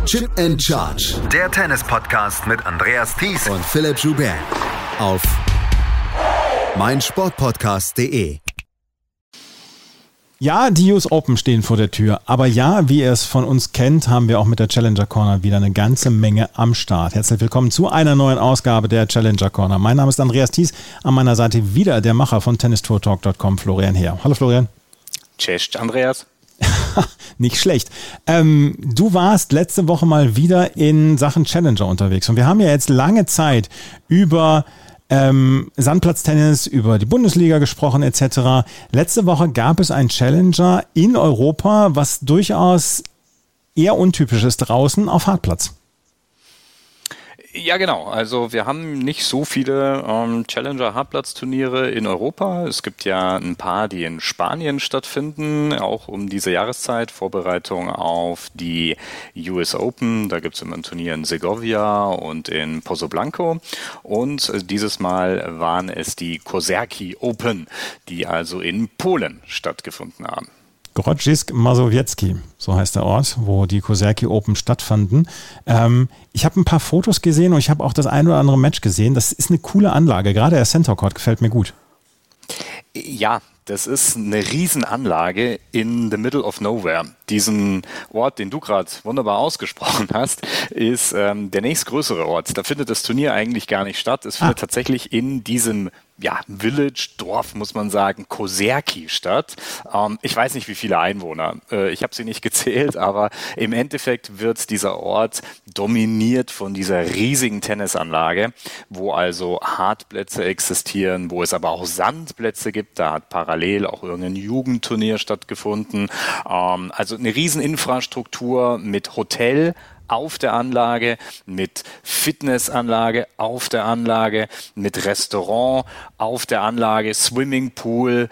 Chip and Charge. Der Tennis-Podcast mit Andreas Thies und Philipp Joubert auf meinsportpodcast.de. Ja, die US Open stehen vor der Tür. Aber ja, wie ihr es von uns kennt, haben wir auch mit der Challenger Corner wieder eine ganze Menge am Start. Herzlich willkommen zu einer neuen Ausgabe der Challenger Corner. Mein Name ist Andreas Thies. An meiner Seite wieder der Macher von TennistourTalk.com, Florian Heer. Hallo Florian. Cześć, Andreas. Nicht schlecht. Du warst letzte Woche mal wieder in Sachen Challenger unterwegs. Und wir haben ja jetzt lange Zeit über Sandplatztennis, über die Bundesliga gesprochen etc. Letzte Woche gab es ein Challenger in Europa, was durchaus eher untypisch ist draußen auf Hartplatz. Ja, genau. Also wir haben nicht so viele Challenger-Hartplatz-Turniere in Europa. Es gibt ja ein paar, die in Spanien stattfinden, auch um diese Jahreszeit. Vorbereitung auf die US Open. Da gibt es immer ein Turnier in Segovia und in Pozoblanco. Und dieses Mal waren es die Kozerki Open, die also in Polen stattgefunden haben. Grodzisk Mazowiecki, so heißt der Ort, wo die Kozerki Open stattfanden. Ich habe ein paar Fotos gesehen und ich habe auch das ein oder andere Match gesehen. Das ist eine coole Anlage. Gerade der Center Court gefällt mir gut. Ja, das ist eine Riesenanlage in the middle of nowhere. Diesen Ort, den du gerade wunderbar ausgesprochen hast, ist der nächstgrößere Ort. Da findet das Turnier eigentlich gar nicht statt. Es findet tatsächlich in diesem Village, Dorf, muss man sagen, Kozerki statt. Ich weiß nicht, wie viele Einwohner. Ich habe sie nicht gezählt, aber im Endeffekt wird dieser Ort dominiert von dieser riesigen Tennisanlage, wo also Hartplätze existieren, wo es aber auch Sandplätze gibt. Da hat parallel auch irgendein Jugendturnier stattgefunden. Also eine Rieseninfrastruktur mit Hotel auf der Anlage, mit Fitnessanlage auf der Anlage, mit Restaurant auf der Anlage, Swimmingpool,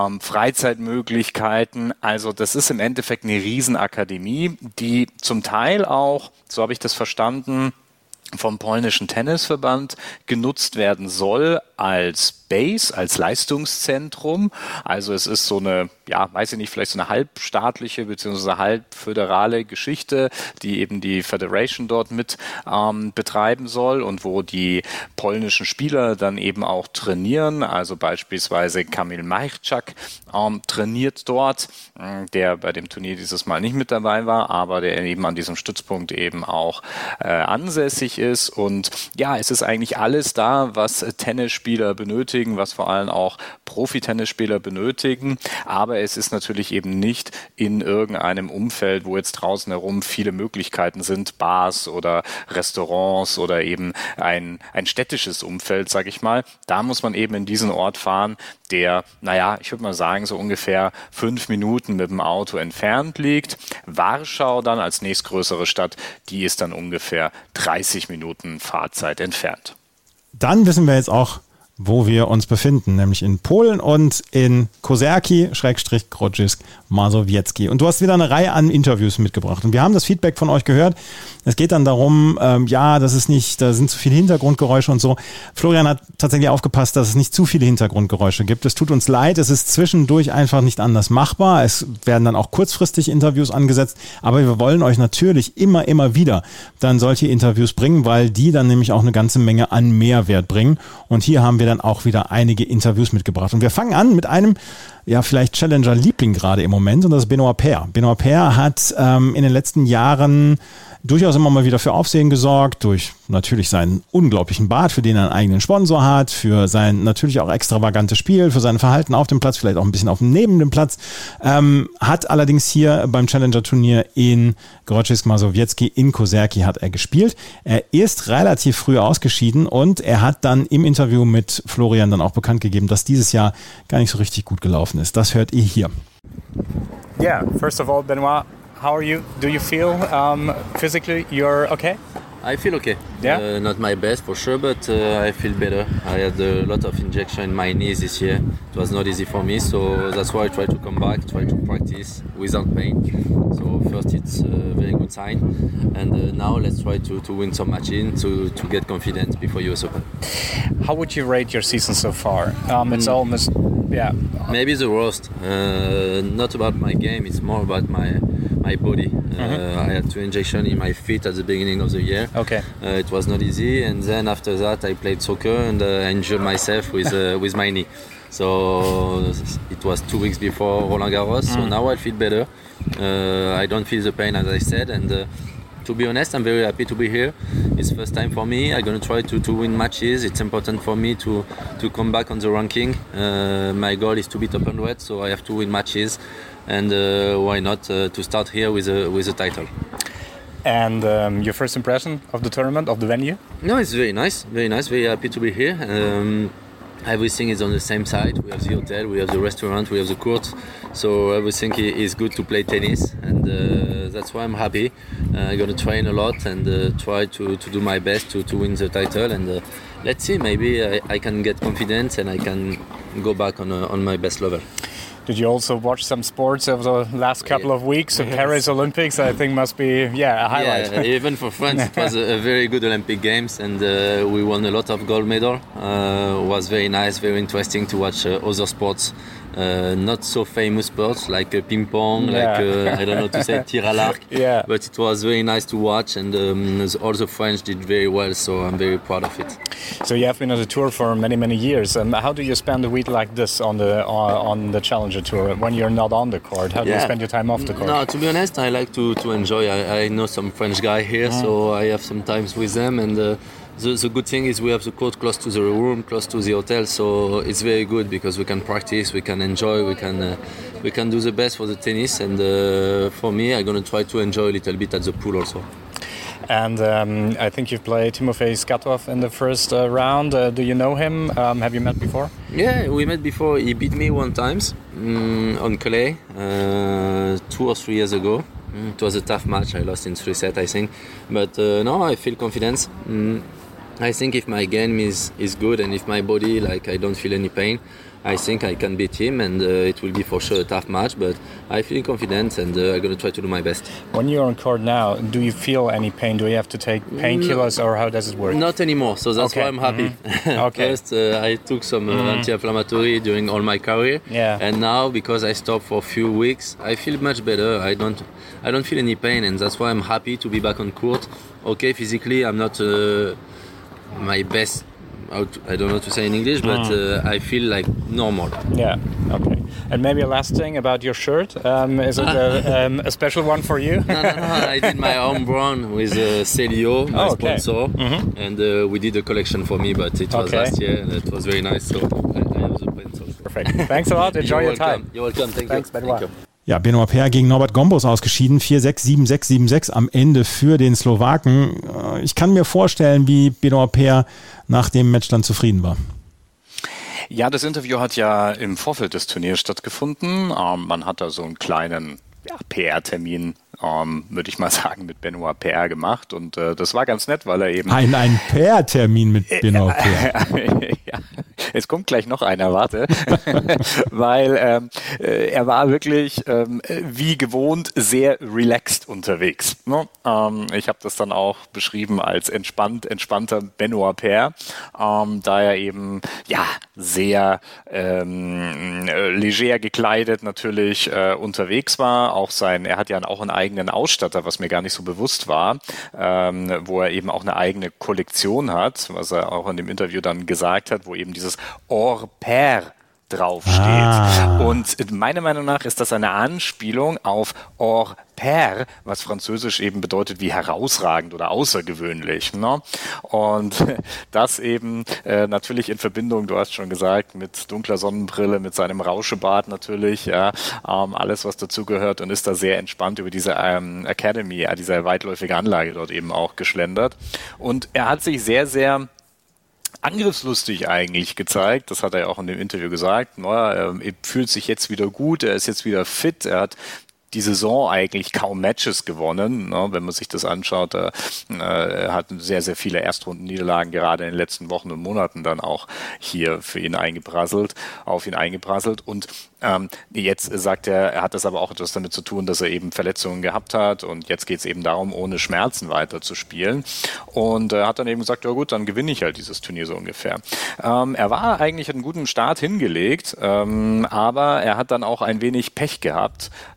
Freizeitmöglichkeiten. Also das ist im Endeffekt eine Riesenakademie, die zum Teil auch, so habe ich das verstanden, vom polnischen Tennisverband genutzt werden soll als Base, als Leistungszentrum. Also es ist so eine, weiß ich nicht, vielleicht so eine halbstaatliche bzw. halbföderale Geschichte, die eben die Federation dort mit betreiben soll und wo die polnischen Spieler dann eben auch trainieren. Also beispielsweise Kamil Majchrzak trainiert dort, der bei dem Turnier dieses Mal nicht mit dabei war, aber der eben an diesem Stützpunkt eben auch ansässig ist. Und ja, es ist eigentlich alles da, was Tennisspieler benötigen, was vor allem auch Profi-Tennisspieler benötigen. Aber es ist natürlich eben nicht in irgendeinem Umfeld, wo jetzt draußen herum viele Möglichkeiten sind, Bars oder Restaurants oder eben ein städtisches Umfeld, sage ich mal. Da muss man eben in diesen Ort fahren, der, ich würde mal sagen, so ungefähr 5 Minuten mit dem Auto entfernt liegt. Warschau dann als nächstgrößere Stadt, die ist dann ungefähr 30 Minuten Fahrzeit entfernt. Dann wissen wir jetzt auch, wo wir uns befinden, nämlich in Polen und in Kozerki-Grodzisk Mazowiecki. Und du hast wieder eine Reihe an Interviews mitgebracht. Und wir haben das Feedback von euch gehört. Es geht dann darum, das ist nicht, da sind zu viele Hintergrundgeräusche und so. Florian hat tatsächlich aufgepasst, dass es nicht zu viele Hintergrundgeräusche gibt. Es tut uns leid, es ist zwischendurch einfach nicht anders machbar. Es werden dann auch kurzfristig Interviews angesetzt. Aber wir wollen euch natürlich immer wieder dann solche Interviews bringen, weil die dann nämlich auch eine ganze Menge an Mehrwert bringen. Und hier haben wir dann auch wieder einige Interviews mitgebracht. Und wir fangen an mit einem, vielleicht Challenger-Liebling gerade im Moment, und das ist Benoit Paire. Benoit Paire hat in den letzten Jahren durchaus immer mal wieder für Aufsehen gesorgt, durch natürlich seinen unglaublichen Bart, für den er einen eigenen Sponsor hat, für sein natürlich auch extravagantes Spiel, für sein Verhalten auf dem Platz, vielleicht auch ein bisschen neben dem Platz, hat allerdings hier beim Challenger-Turnier in Grodzisk Mazowiecki in Kozerki hat er gespielt. Er ist relativ früh ausgeschieden und er hat dann im Interview mit Florian dann auch bekannt gegeben, dass dieses Jahr gar nicht so richtig gut gelaufen ist. Das hört ihr hier. Yeah, first of all, Benoit, how are you? Do you feel physically you're okay? I feel okay. Yeah? Not my best for sure, but I feel better. I had a lot of injection in my knees this year. It was not easy for me, so that's why I try to come back, try to practice without pain. So first it's a very good sign, and now let's try to win some matches to get confidence before US Open. How would you rate your season so far? It's almost, Maybe the worst. Not about my game, it's more about my my body. I had 2 injections in my feet at the beginning of the year. Okay. It was not easy, and then after that I played soccer and I injured myself with my knee. So it was 2 weeks before Roland Garros. So now I feel better. I don't feel the pain, as I said, and to be honest, I'm very happy to be here. It's first time for me. I'm going to try to win matches. It's important for me to come back on the ranking. My goal is to beat Oppenweight, so I have to win matches. And why not to start here with a title. And your first impression of the tournament, of the venue? No, it's very nice, very happy to be here. Everything is on the same side. We have the hotel, we have the restaurant, we have the court. So everything is good to play tennis, and that's why I'm happy. I'm going to train a lot and try to do my best to win the title. And let's see, maybe I can get confidence and I can go back on my best level. Did you also watch some sports over the last couple of weeks? The Paris Olympics, I think, must be a highlight. Yeah, even for France, it was a very good Olympic Games, and we won a lot of gold medal. It was very nice, very interesting to watch other sports. Not so famous sports like ping pong, like I don't know to say tir à l'arc. Yeah. But it was very nice to watch, and all the French did very well. So I'm very proud of it. So you have been on the tour for many years. How do you spend a week like this on the Challenger Tour when you're not on the court? How do you spend your time off the court? No, to be honest, I like to enjoy. I know some French guy here, so I have some times with them, and. The good thing is we have the court close to the room, close to the hotel, so it's very good because we can practice, we can enjoy, we can do the best for the tennis, and for me, I'm going to try to enjoy a little bit at the pool also. And I think you've played Timofey Skatov in the first round. Do you know him? Have you met before? Yeah, we met before. He beat me one time on clay 2 or 3 years ago. It was a tough match. I lost in 3 sets, I think. But no, I feel confidence. I think if my game is good and if my body, like I don't feel any pain, I think I can beat him, and it will be for sure a tough match, but I feel confident and I'm going to try to do my best. When you're on court now, do you feel any pain? Do you have to take painkillers or how does it work? Not anymore, so that's why I'm happy. Okay. First, I took some anti-inflammatory during all my career, and now because I stopped for a few weeks, I feel much better. I don't feel any pain, and that's why I'm happy to be back on court. Okay, physically I'm not my best. I don't know what to say in English, but I feel like normal. Yeah, okay. And maybe a last thing about your shirt. Is it a special one for you? No. I did my own brand with Celio, my sponsor, and we did a collection for me, but it was last year, and it was very nice, so I have the pencil. Perfect. Thanks a lot. Enjoy your time. You're welcome. Thanks, Benoit. Ja, Benoit Paire gegen Norbert Gombos ausgeschieden, 4-6, 7-6, 7-6 am Ende für den Slowaken. Ich kann mir vorstellen, wie Benoit Paire nach dem Match dann zufrieden war. Ja, das Interview hat ja im Vorfeld des Turniers stattgefunden. Man hat da so einen kleinen PR-Termin, würde ich mal sagen, mit Benoit Paire gemacht, und das war ganz nett, weil er eben... Ein PR-Termin mit Benoit Paire. Ja, es kommt gleich noch einer, warte. Weil er war wirklich wie gewohnt sehr relaxed unterwegs. Ne? Ich habe das dann auch beschrieben als entspannter Benoit Paire, da er eben sehr leger gekleidet natürlich unterwegs war. Auch er hat ja auch einen eigenen Ausstatter, was mir gar nicht so bewusst war, wo er eben auch eine eigene Kollektion hat, was er auch in dem Interview dann gesagt hat, wo eben dieses Hors Pair draufsteht. Und meiner Meinung nach ist das eine Anspielung auf hors pair, was französisch eben bedeutet wie herausragend oder außergewöhnlich. Ne? Und das eben natürlich in Verbindung, du hast schon gesagt, mit dunkler Sonnenbrille, mit seinem Rauschebart natürlich, alles was dazugehört, und ist da sehr entspannt über diese Academy, diese weitläufige Anlage dort eben auch geschlendert. Und er hat sich sehr, sehr angriffslustig eigentlich gezeigt, das hat er ja auch in dem Interview gesagt. Er fühlt sich jetzt wieder gut, er ist jetzt wieder fit, er hat die Saison eigentlich kaum Matches gewonnen, ne, wenn man sich das anschaut. Er hat sehr, sehr viele Erstrundenniederlagen gerade in den letzten Wochen und Monaten dann auch hier auf ihn eingeprasselt. Und jetzt sagt er hat das aber auch etwas damit zu tun, dass er eben Verletzungen gehabt hat, und jetzt geht es eben darum, ohne Schmerzen weiter zu spielen. Und er hat dann eben gesagt, ja gut, dann gewinne ich halt dieses Turnier so ungefähr. Er war eigentlich einen guten Start hingelegt, aber er hat dann auch ein wenig Pech gehabt, muss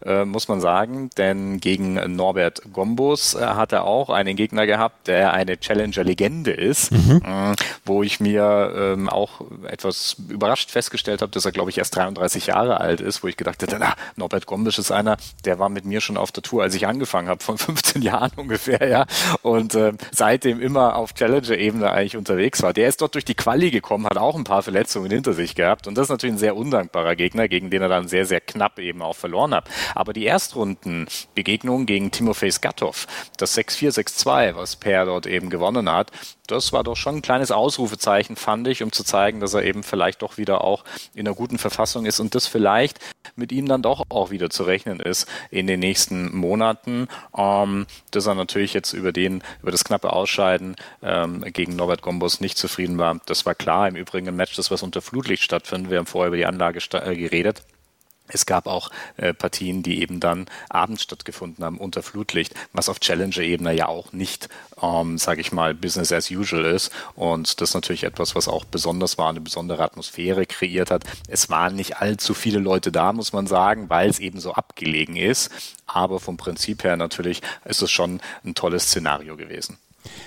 muss man sagen, denn gegen Norbert Gombos hat er auch einen Gegner gehabt, der eine Challenger-Legende ist, wo ich mir auch etwas überrascht festgestellt habe, dass er, glaube ich, erst 33 Jahre alt ist, wo ich gedacht hätte, Norbert Gombos ist einer, der war mit mir schon auf der Tour, als ich angefangen habe, von 15 Jahren ungefähr, ja, und seitdem immer auf Challenger-Ebene eigentlich unterwegs war. Der ist dort durch die Quali gekommen, hat auch ein paar Verletzungen hinter sich gehabt und das ist natürlich ein sehr undankbarer Gegner, gegen den er dann sehr, sehr knapp eben auch verloren hat. Aber die Erstrundenbegegnung gegen Timofej Skatov, das 6-4, 6-2, was Per dort eben gewonnen hat, das war doch schon ein kleines Ausrufezeichen, fand ich, um zu zeigen, dass er eben vielleicht doch wieder auch in einer guten Verfassung ist und das vielleicht mit ihm dann doch auch wieder zu rechnen ist in den nächsten Monaten. Dass er natürlich jetzt über das knappe Ausscheiden gegen Norbert Gombos nicht zufrieden war, das war klar. Im Übrigen ein Match, das was unter Flutlicht stattfindet. Wir haben vorher über die Anlage geredet. Es gab auch Partien, die eben dann abends stattgefunden haben unter Flutlicht, was auf Challenger-Ebene ja auch nicht, sage ich mal, Business as usual ist. Und das ist natürlich etwas, was auch besonders war, eine besondere Atmosphäre kreiert hat. Es waren nicht allzu viele Leute da, muss man sagen, weil es eben so abgelegen ist. Aber vom Prinzip her natürlich ist es schon ein tolles Szenario gewesen.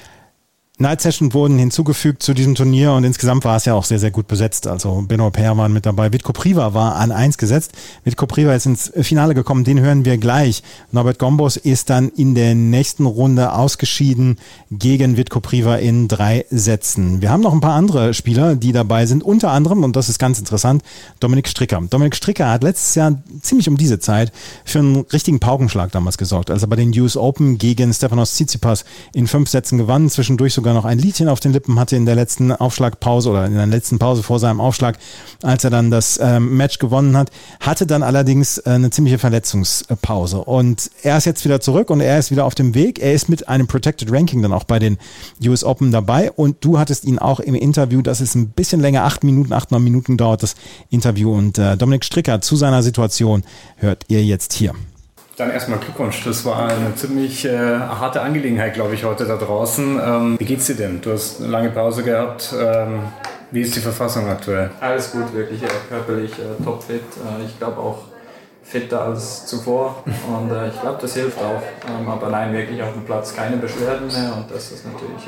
Night Session wurden hinzugefügt zu diesem Turnier und insgesamt war es ja auch sehr, sehr gut besetzt. Also Benoit Paire waren mit dabei. Vitko Priva war an 1 gesetzt. Vitko Priva ist ins Finale gekommen, den hören wir gleich. Norbert Gombos ist dann in der nächsten Runde ausgeschieden gegen Vitko Priva in 3 Sätzen. Wir haben noch ein paar andere Spieler, die dabei sind. Unter anderem, und das ist ganz interessant, Dominik Stricker. Dominik Stricker hat letztes Jahr ziemlich um diese Zeit für einen richtigen Paukenschlag damals gesorgt, als er bei den US Open gegen Stefanos Tsitsipas in 5 Sätzen gewann, zwischendurch sogar noch ein Liedchen auf den Lippen hatte in der letzten Aufschlagpause oder in der letzten Pause vor seinem Aufschlag, als er dann das Match gewonnen hat, hatte dann allerdings eine ziemliche Verletzungspause und er ist jetzt wieder zurück und er ist wieder auf dem Weg. Er ist mit einem Protected Ranking dann auch bei den US Open dabei und du hattest ihn auch im Interview, das ist ein bisschen länger, 8, 9 Minuten dauert das Interview und Dominik Stricker zu seiner Situation hört ihr jetzt hier. Dann erstmal Glückwunsch. Das war eine ziemlich harte Angelegenheit, glaube ich, heute da draußen. Wie geht's dir denn? Du hast eine lange Pause gehabt. Wie ist die Verfassung aktuell? Alles gut, wirklich körperlich topfit. Ich glaube auch fitter als zuvor und ich glaube, das hilft auch. Aber nein, wirklich auf dem Platz keine Beschwerden mehr und das ist natürlich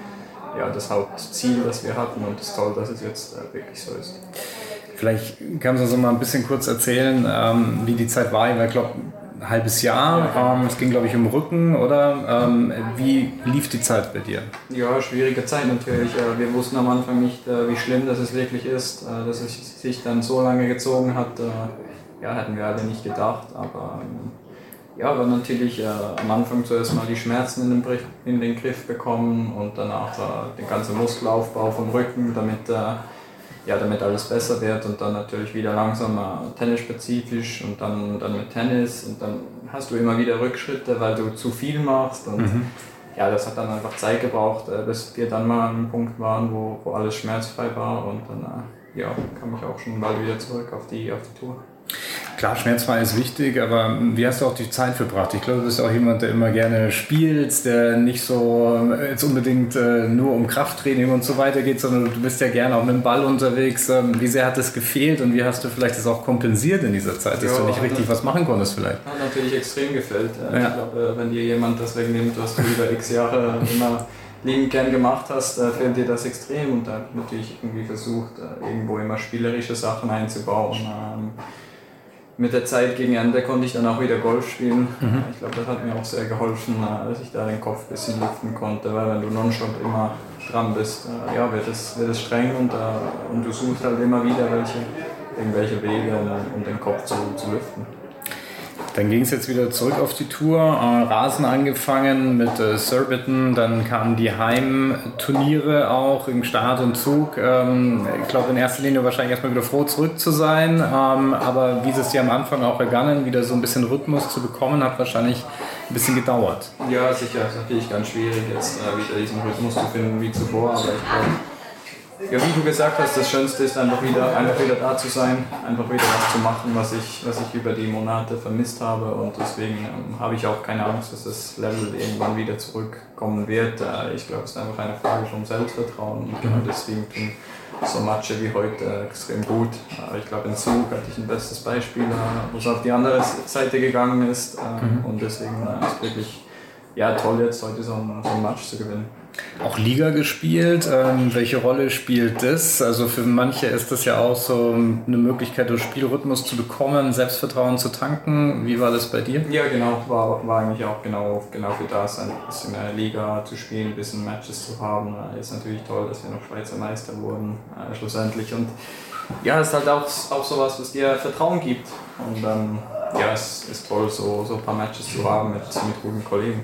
das Hauptziel, das wir hatten und es ist toll, dass es jetzt wirklich so ist. Vielleicht kannst du uns mal ein bisschen kurz erzählen, wie die Zeit war. Ich glaube, ein halbes Jahr. Es ging, glaube ich, um Rücken, oder? Wie lief die Zeit bei dir? Ja, schwierige Zeit natürlich. Wir wussten am Anfang nicht, wie schlimm das es wirklich ist. Dass es sich dann so lange gezogen hat, hätten wir alle nicht gedacht. Aber war natürlich am Anfang zuerst mal die Schmerzen in den Griff bekommen und danach den ganzen Muskelaufbau vom Rücken, damit alles besser wird und dann natürlich wieder langsam tennisspezifisch und dann mit Tennis und dann hast du immer wieder Rückschritte, weil du zu viel machst und das hat dann einfach Zeit gebraucht, bis wir dann mal an einem Punkt waren, wo alles schmerzfrei war und dann kam ich auch schon bald wieder zurück auf die Tour. Klar, schmerzfrei ist wichtig, aber wie hast du auch die Zeit verbracht? Ich glaube, du bist auch jemand, der immer gerne spielt, der nicht so jetzt unbedingt nur um Krafttraining und so weiter geht, sondern du bist ja gerne auch mit dem Ball unterwegs. Wie sehr hat das gefehlt und wie hast du vielleicht das auch kompensiert in dieser Zeit, dass du nicht richtig was machen konntest vielleicht? Hat natürlich extrem gefällt. Ich glaube, wenn dir jemand das wegnimmt, was du über x Jahre immer liebend gern gemacht hast, fehlt dir das extrem und da habe ich natürlich irgendwie versucht, irgendwo immer spielerische Sachen einzubauen. Mit der Zeit gegen Ende konnte ich dann auch wieder Golf spielen. Ich glaube, das hat mir auch sehr geholfen, dass ich da den Kopf ein bisschen lüften konnte, weil wenn du nonstop immer dran bist, wird es streng und du suchst halt immer wieder irgendwelche Wege, um den Kopf zu lüften. Dann ging es jetzt wieder zurück auf die Tour, Rasen angefangen mit Surbiton, dann kamen die Heimturniere auch im Start und Zug. Ich glaube in erster Linie wahrscheinlich erstmal wieder froh zurück zu sein, aber wie ist es dir am Anfang auch ergangen, wieder so ein bisschen Rhythmus zu bekommen, hat wahrscheinlich ein bisschen gedauert. Ja, sicher, es ist natürlich ganz schwierig jetzt wieder diesen Rhythmus zu finden wie zuvor, aber ich glaube, Ja, wie du gesagt hast, das Schönste ist einfach wieder da zu sein, einfach wieder was zu machen, was ich über die Monate vermisst habe, und deswegen habe ich auch keine Angst, dass das Level irgendwann wieder zurückkommen wird. Ich glaube, es ist einfach eine Frage vom Selbstvertrauen, und genau deswegen tun so Matches wie heute extrem gut. Ich glaube, in Zug hatte ich ein bestes Beispiel, wo es auf die andere Seite gegangen ist, und deswegen ist es wirklich toll, jetzt heute so ein Match zu gewinnen. Auch Liga gespielt, welche Rolle spielt das? Also für manche ist das ja auch so eine Möglichkeit, durch Spielrhythmus zu bekommen, Selbstvertrauen zu tanken. Wie war das bei dir? Ja, genau, war eigentlich auch genau für das, ein bisschen in der Liga zu spielen, ein bisschen Matches zu haben. Ist natürlich toll, dass wir noch Schweizer Meister wurden, schlussendlich. Und ja, es ist halt auch sowas, was dir Vertrauen gibt. Und es ist toll, so ein paar Matches zu haben mit guten Kollegen.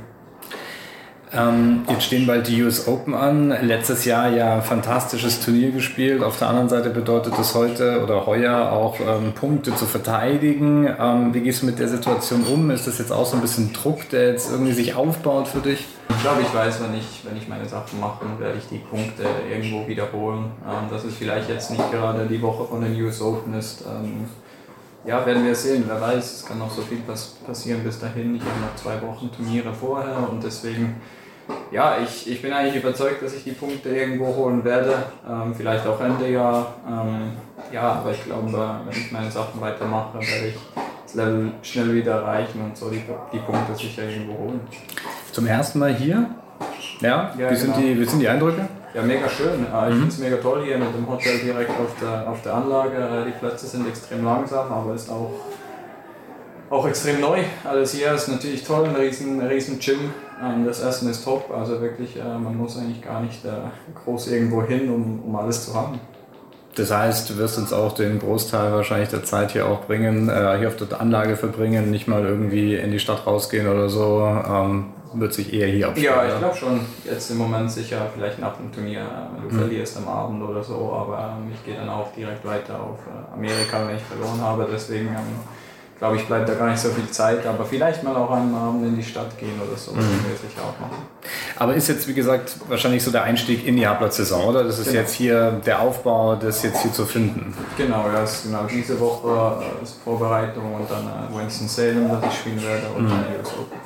Jetzt stehen bald die US Open an. Letztes Jahr ja fantastisches Turnier gespielt. Auf der anderen Seite bedeutet es heute oder heuer auch Punkte zu verteidigen. Wie gehst du mit der Situation um? Ist das jetzt auch so ein bisschen Druck, der jetzt irgendwie sich aufbaut für dich? Ich glaube, ich weiß, wenn ich meine Sachen mache, werde ich die Punkte irgendwo wiederholen. Dass es vielleicht jetzt nicht gerade die Woche von den US Open ist. Werden wir sehen. Wer weiß, es kann noch so viel passieren bis dahin. Ich habe noch 2 Wochen Turniere vorher, und deswegen, ich bin eigentlich überzeugt, dass ich die Punkte irgendwo holen werde. Vielleicht auch Ende Jahr. Aber ich glaube, wenn ich meine Sachen weitermache, werde ich das Level schnell wieder erreichen und so die Punkte sicher irgendwo holen. Zum ersten Mal hier? Ja, wie sind die Eindrücke? Ja, mega schön. Ich finde es mega toll hier mit dem Hotel direkt auf der Anlage. Die Plätze sind extrem langsam, aber ist auch extrem neu. Alles hier ist natürlich toll, ein riesen Gym. Das Essen ist top, also wirklich, man muss eigentlich gar nicht groß irgendwo hin, um alles zu haben. Das heißt, du wirst uns auch den Großteil wahrscheinlich der Zeit hier auch bringen, hier auf der Anlage verbringen, nicht mal irgendwie in die Stadt rausgehen oder so. Wird sich eher hier abspielen. Ja, ich glaube schon. Jetzt im Moment sicher, vielleicht nach dem Turnier, wenn du verlierst am Abend oder so, aber ich gehe dann auch direkt weiter auf Amerika, wenn ich verloren habe. Deswegen glaube ich, bleibt da gar nicht so viel Zeit, aber vielleicht mal auch einen Abend in die Stadt gehen oder so, das will ich auch machen. Aber ist jetzt, wie gesagt, wahrscheinlich so der Einstieg in die Halbplatzsaison, oder? Das ist jetzt hier der Aufbau, das jetzt hier zu finden. Genau, diese Woche ist Vorbereitung und dann Winston-Salem, das ich spielen werde, und dann US Open.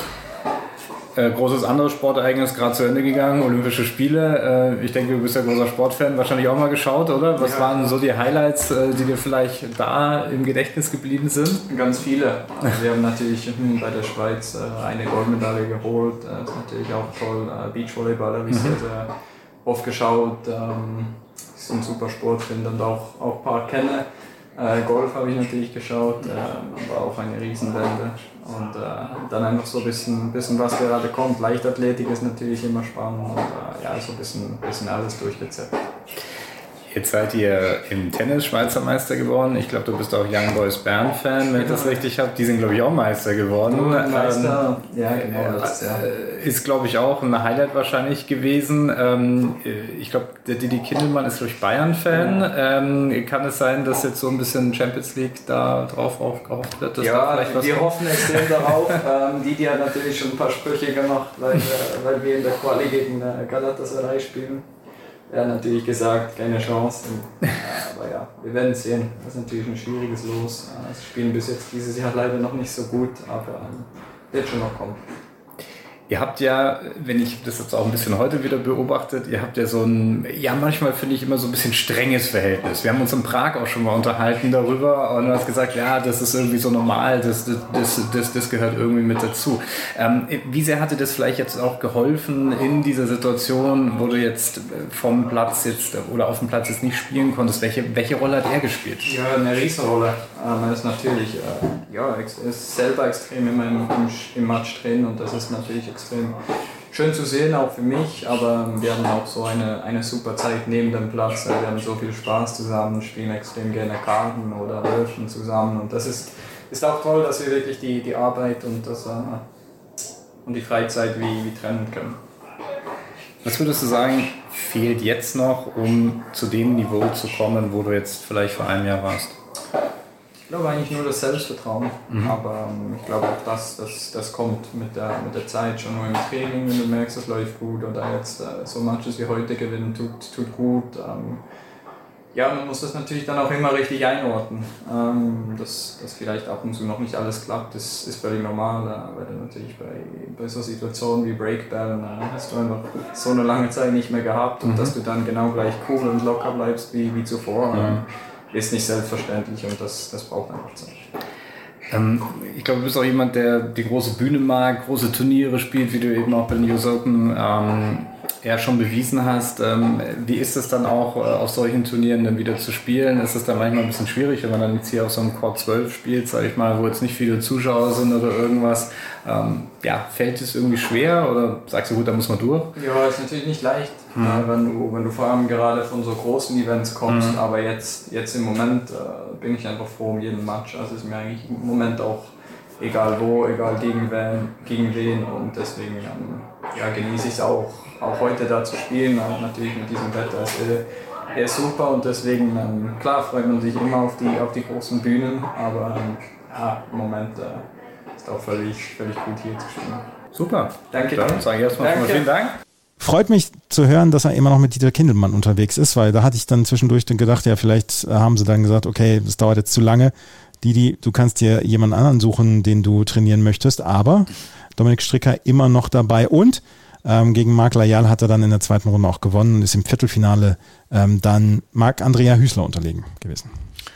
Großes anderes Sportereignis gerade zu Ende gegangen, Olympische Spiele. Ich denke, du bist ja großer Sportfan, wahrscheinlich auch mal geschaut, oder? Was waren so die Highlights, die dir vielleicht da im Gedächtnis geblieben sind? Ganz viele. Wir haben natürlich bei der Schweiz eine Goldmedaille geholt. Das ist natürlich auch toll. Beachvolleyball habe ich sehr, sehr oft geschaut. Ist ein super Sport, finde und auch ein paar kenne. Golf habe ich natürlich geschaut, war auch eine Riesenwende. Und dann einfach so ein bisschen was gerade kommt. Leichtathletik ist natürlich immer spannend und so ein bisschen alles durchgezappt. Jetzt seid ihr im Tennis Schweizer Meister geworden. Ich glaube, du bist auch Young Boys Bern Fan, wenn ich das richtig habe. Die sind, glaube ich, auch Meister geworden. Meister, ja genau. Ist, glaube ich, auch ein Highlight wahrscheinlich gewesen. Ich glaube, der Didi Kindelmann ist durch Bayern-Fan. Kann es sein, dass jetzt so ein bisschen Champions League da drauf aufgehofft wird? Wir hoffen extrem darauf. Didi hat natürlich schon ein paar Sprüche gemacht, weil wir in der Quali gegen Galatasaray spielen. Er hat natürlich gesagt, keine Chance. Aber wir werden sehen. Das ist natürlich ein schwieriges Los. Sie spielen bis jetzt dieses Jahr leider noch nicht so gut, aber wird schon noch kommen. Ihr habt ja, wenn ich das jetzt auch ein bisschen heute wieder beobachtet, ihr habt ja so ein, manchmal finde ich immer so ein bisschen strenges Verhältnis. Wir haben uns in Prag auch schon mal unterhalten darüber und du hast gesagt, das ist irgendwie so normal, das gehört irgendwie mit dazu. Wie sehr hatte das vielleicht jetzt auch geholfen in dieser Situation, wo du jetzt vom Platz jetzt oder auf dem Platz jetzt nicht spielen konntest? Welche Rolle hat er gespielt? Ja, eine Riesenrolle. Er ist natürlich, ist selber extrem im Match drin und das ist natürlich extrem schön zu sehen, auch für mich, aber wir haben auch so eine super Zeit neben dem Platz. Wir haben so viel Spaß zusammen, spielen extrem gerne Karten oder Würfeln zusammen und das ist auch toll, dass wir wirklich die Arbeit und die Freizeit wie trennen können. Was würdest du sagen, fehlt jetzt noch, um zu dem Niveau zu kommen, wo du jetzt vielleicht vor einem Jahr warst? Ich glaube eigentlich nur das Selbstvertrauen, aber ich glaube auch das kommt mit der Zeit, schon nur im Training, wenn du merkst, es läuft gut oder jetzt so Matches wie heute gewinnen, tut gut. Ja, man muss das natürlich dann auch immer richtig einordnen. Dass vielleicht ab und zu noch nicht alles klappt, das ist völlig normal, weil du natürlich bei so Situationen wie Breakballen hast du einfach so eine lange Zeit nicht mehr gehabt und dass du dann genau gleich cool und locker bleibst wie zuvor, ist nicht selbstverständlich und das braucht einfach Zeit. Ich glaube, du bist auch jemand, der die große Bühne mag, große Turniere spielt, wie du eben auch bei den US Open schon bewiesen hast. Wie ist es dann auch, auf solchen Turnieren dann wieder zu spielen? Ist es dann manchmal ein bisschen schwierig, wenn man dann jetzt hier auf so einem Court 12 spielt, sage ich mal, wo jetzt nicht viele Zuschauer sind oder irgendwas? Fällt es irgendwie schwer oder sagst du, gut, da muss man durch? Ja, ist natürlich nicht leicht, wenn du vor allem gerade von so großen Events kommst, aber jetzt im Moment bin ich einfach froh um jeden Match. Also ist mir eigentlich im Moment auch egal wo, egal gegen wen und deswegen genieße ich es auch heute da zu spielen, natürlich mit diesem Wetter ist super und deswegen, klar freut man sich immer auf die großen Bühnen, aber im Moment ist auch völlig gut hier zu spielen. Super, danke. Dann sage ich erstmal vielen Dank. Freut mich zu hören, dass er immer noch mit Dieter Kindelmann unterwegs ist, weil da hatte ich dann zwischendurch gedacht, ja, vielleicht haben sie dann gesagt, okay, das dauert jetzt zu lange. Didi, du kannst dir jemand anderen suchen, den du trainieren möchtest, aber Dominik Stricker immer noch dabei und gegen Marc Layal hat er dann in der zweiten Runde auch gewonnen und ist im Viertelfinale dann Marc-Andrea Hüßler unterlegen gewesen.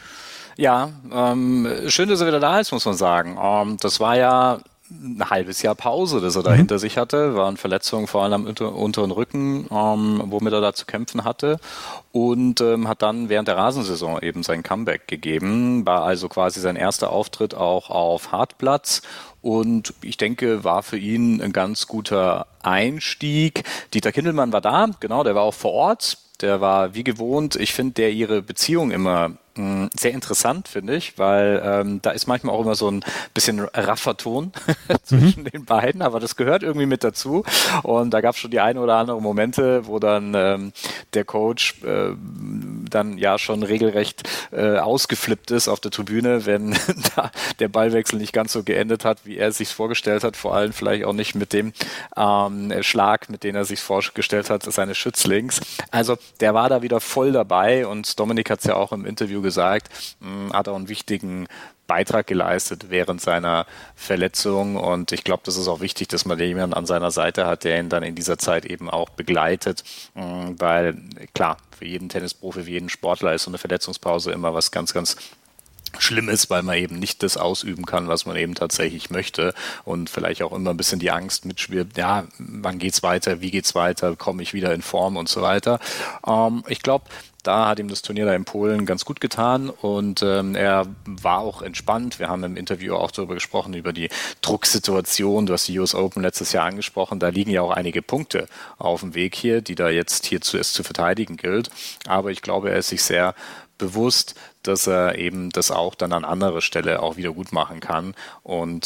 Ja, schön, dass er wieder da ist, muss man sagen. Das war ja ein halbes Jahr Pause, das er da hinter sich hatte, waren Verletzungen vor allem am unteren Rücken, womit er da zu kämpfen hatte und hat dann während der Rasensaison eben sein Comeback gegeben, war also quasi sein erster Auftritt auch auf Hartplatz und ich denke, war für ihn ein ganz guter Einstieg. Dieter Kindelmann war da, genau, der war auch vor Ort, der war wie gewohnt, ich finde ihre Beziehung immer sehr interessant, finde ich, weil da ist manchmal auch immer so ein bisschen Rafferton zwischen den beiden, aber das gehört irgendwie mit dazu und da gab es schon die ein oder andere Momente, wo dann der Coach dann ja schon regelrecht ausgeflippt ist auf der Tribüne, wenn da der Ballwechsel nicht ganz so geendet hat, wie er es sich vorgestellt hat, vor allem vielleicht auch nicht mit dem Schlag, mit dem er sich vorgestellt hat, seines Schützlings. Also der war da wieder voll dabei und Dominik hat es ja auch im Interview gesagt, hat auch einen wichtigen Beitrag geleistet während seiner Verletzung und ich glaube, das ist auch wichtig, dass man jemanden an seiner Seite hat, der ihn dann in dieser Zeit eben auch begleitet, weil klar, für jeden Tennisprofi, für jeden Sportler ist so eine Verletzungspause immer was ganz, ganz schlimm ist, weil man eben nicht das ausüben kann, was man eben tatsächlich möchte und vielleicht auch immer ein bisschen die Angst mitschwirrt, ja, wann geht's weiter, wie geht's weiter, komme ich wieder in Form und so weiter. Ich glaube, da hat ihm das Turnier da in Polen ganz gut getan und er war auch entspannt. Wir haben im Interview auch darüber gesprochen, über die Drucksituation. Du hast die US Open letztes Jahr angesprochen. Da liegen ja auch einige Punkte auf dem Weg hier, die da jetzt hier zu verteidigen gilt. Aber ich glaube, er ist sich sehr bewusst, dass er eben das auch dann an anderer Stelle auch wieder gut machen kann. Und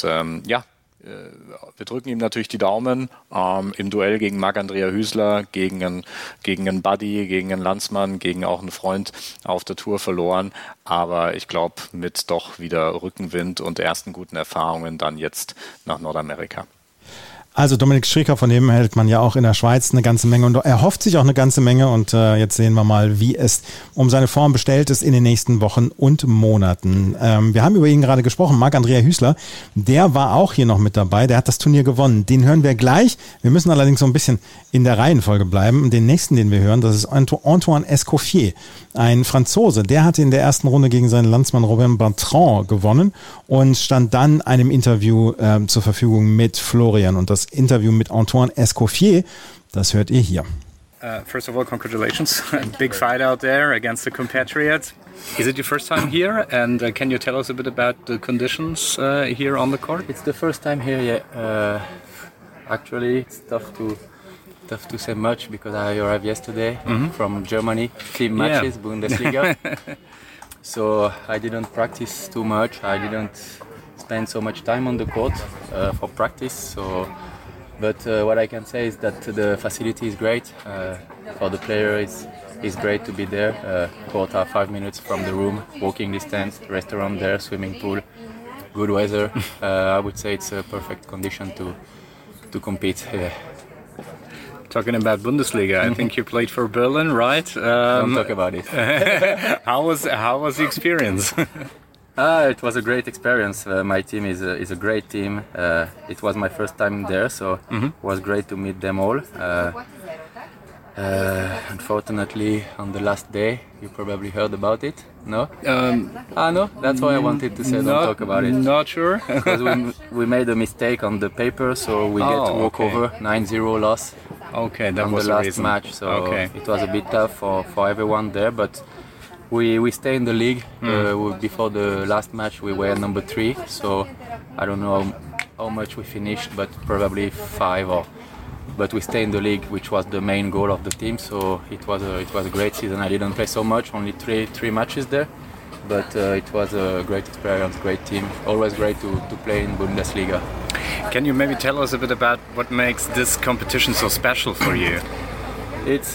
wir drücken ihm natürlich die Daumen im Duell gegen Marc-Andrea Hüßler, gegen einen Buddy, gegen einen Landsmann, gegen auch einen Freund auf der Tour verloren. Aber ich glaube, mit doch wieder Rückenwind und ersten guten Erfahrungen dann jetzt nach Nordamerika. Also Dominik Stricker, von dem hält man ja auch in der Schweiz eine ganze Menge und er hofft sich auch eine ganze Menge und jetzt sehen wir mal, wie es um seine Form bestellt ist in den nächsten Wochen und Monaten. Wir haben über ihn gerade gesprochen, Marc-Andrea Hüßler, der war auch hier noch mit dabei, der hat das Turnier gewonnen. Den hören wir gleich, wir müssen allerdings so ein bisschen in der Reihenfolge bleiben. Den nächsten, den wir hören, das ist Antoine Escoffier, ein Franzose, der hatte in der ersten Runde gegen seinen Landsmann Robin Bertrand gewonnen und stand dann einem Interview zur Verfügung mit Florian und das Interview mit Antoine Escoffier, das hört ihr hier. First of all, congratulations. Big fight out there against the compatriot. Is it your first time here? And can you tell us a bit about the conditions here on the court? It's the first time here, yeah. Actually, it's tough to say much because I arrived yesterday from Germany, team matches, Bundesliga. So I didn't practice too much. I didn't spend so much time on the court for practice. But what I can say is that the facility is great. For the player, it's it's great to be there. Court are 5 minutes from the room, walking distance, restaurant there, swimming pool, good weather. I would say it's a perfect condition to compete. Yeah. Talking about Bundesliga, I think you played for Berlin, right? Don't talk about it. How was the experience? It was a great experience. My team is a great team. It was my first time there, so it was great to meet them all. Unfortunately, on the last day, you probably heard about it. No? No? That's why I wanted to say don't talk about it. Not sure. Because we made a mistake on the paper, so we get to walk over 9-0 loss. Okay, that on was the last reason. match. So it was a bit tough for everyone there, but we stay in the league. Before the last match, we were number 3. So I don't know how much we finished, but probably 5 but we stay in the league, which was the main goal of the team. So it was a great season. I didn't play so much, only three matches there, but it was a great experience, great team. Always great to play in Bundesliga. Can you maybe tell us a bit about what makes this competition so special for you? It's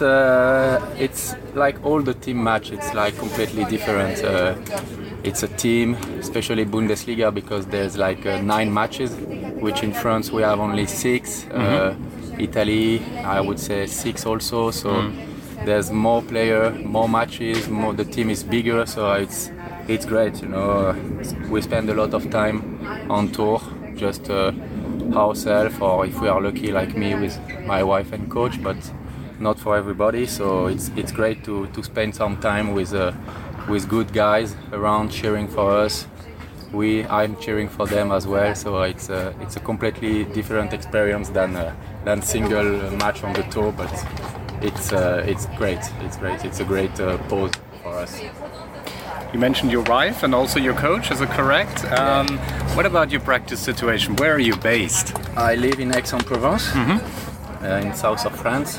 like all the team match. It's like completely different. It's a team, especially Bundesliga, because there's like 9 matches, which in France we have only 6. Italy, I would say 6 also. So there's more players, more matches, the team is bigger. So it's great. You know, we spend a lot of time on tour, just ourselves, or if we are lucky, like me with my wife and coach, but not for everybody. So it's great to spend some time with good guys around cheering for us. I'm cheering for them as well. So it's a completely different experience than single match on the tour, but it's great. It's great. It's a great pause for us. You mentioned your wife and also your coach, is it correct? What about your practice situation? Where are you based? I live in Aix-en-Provence, in south of France.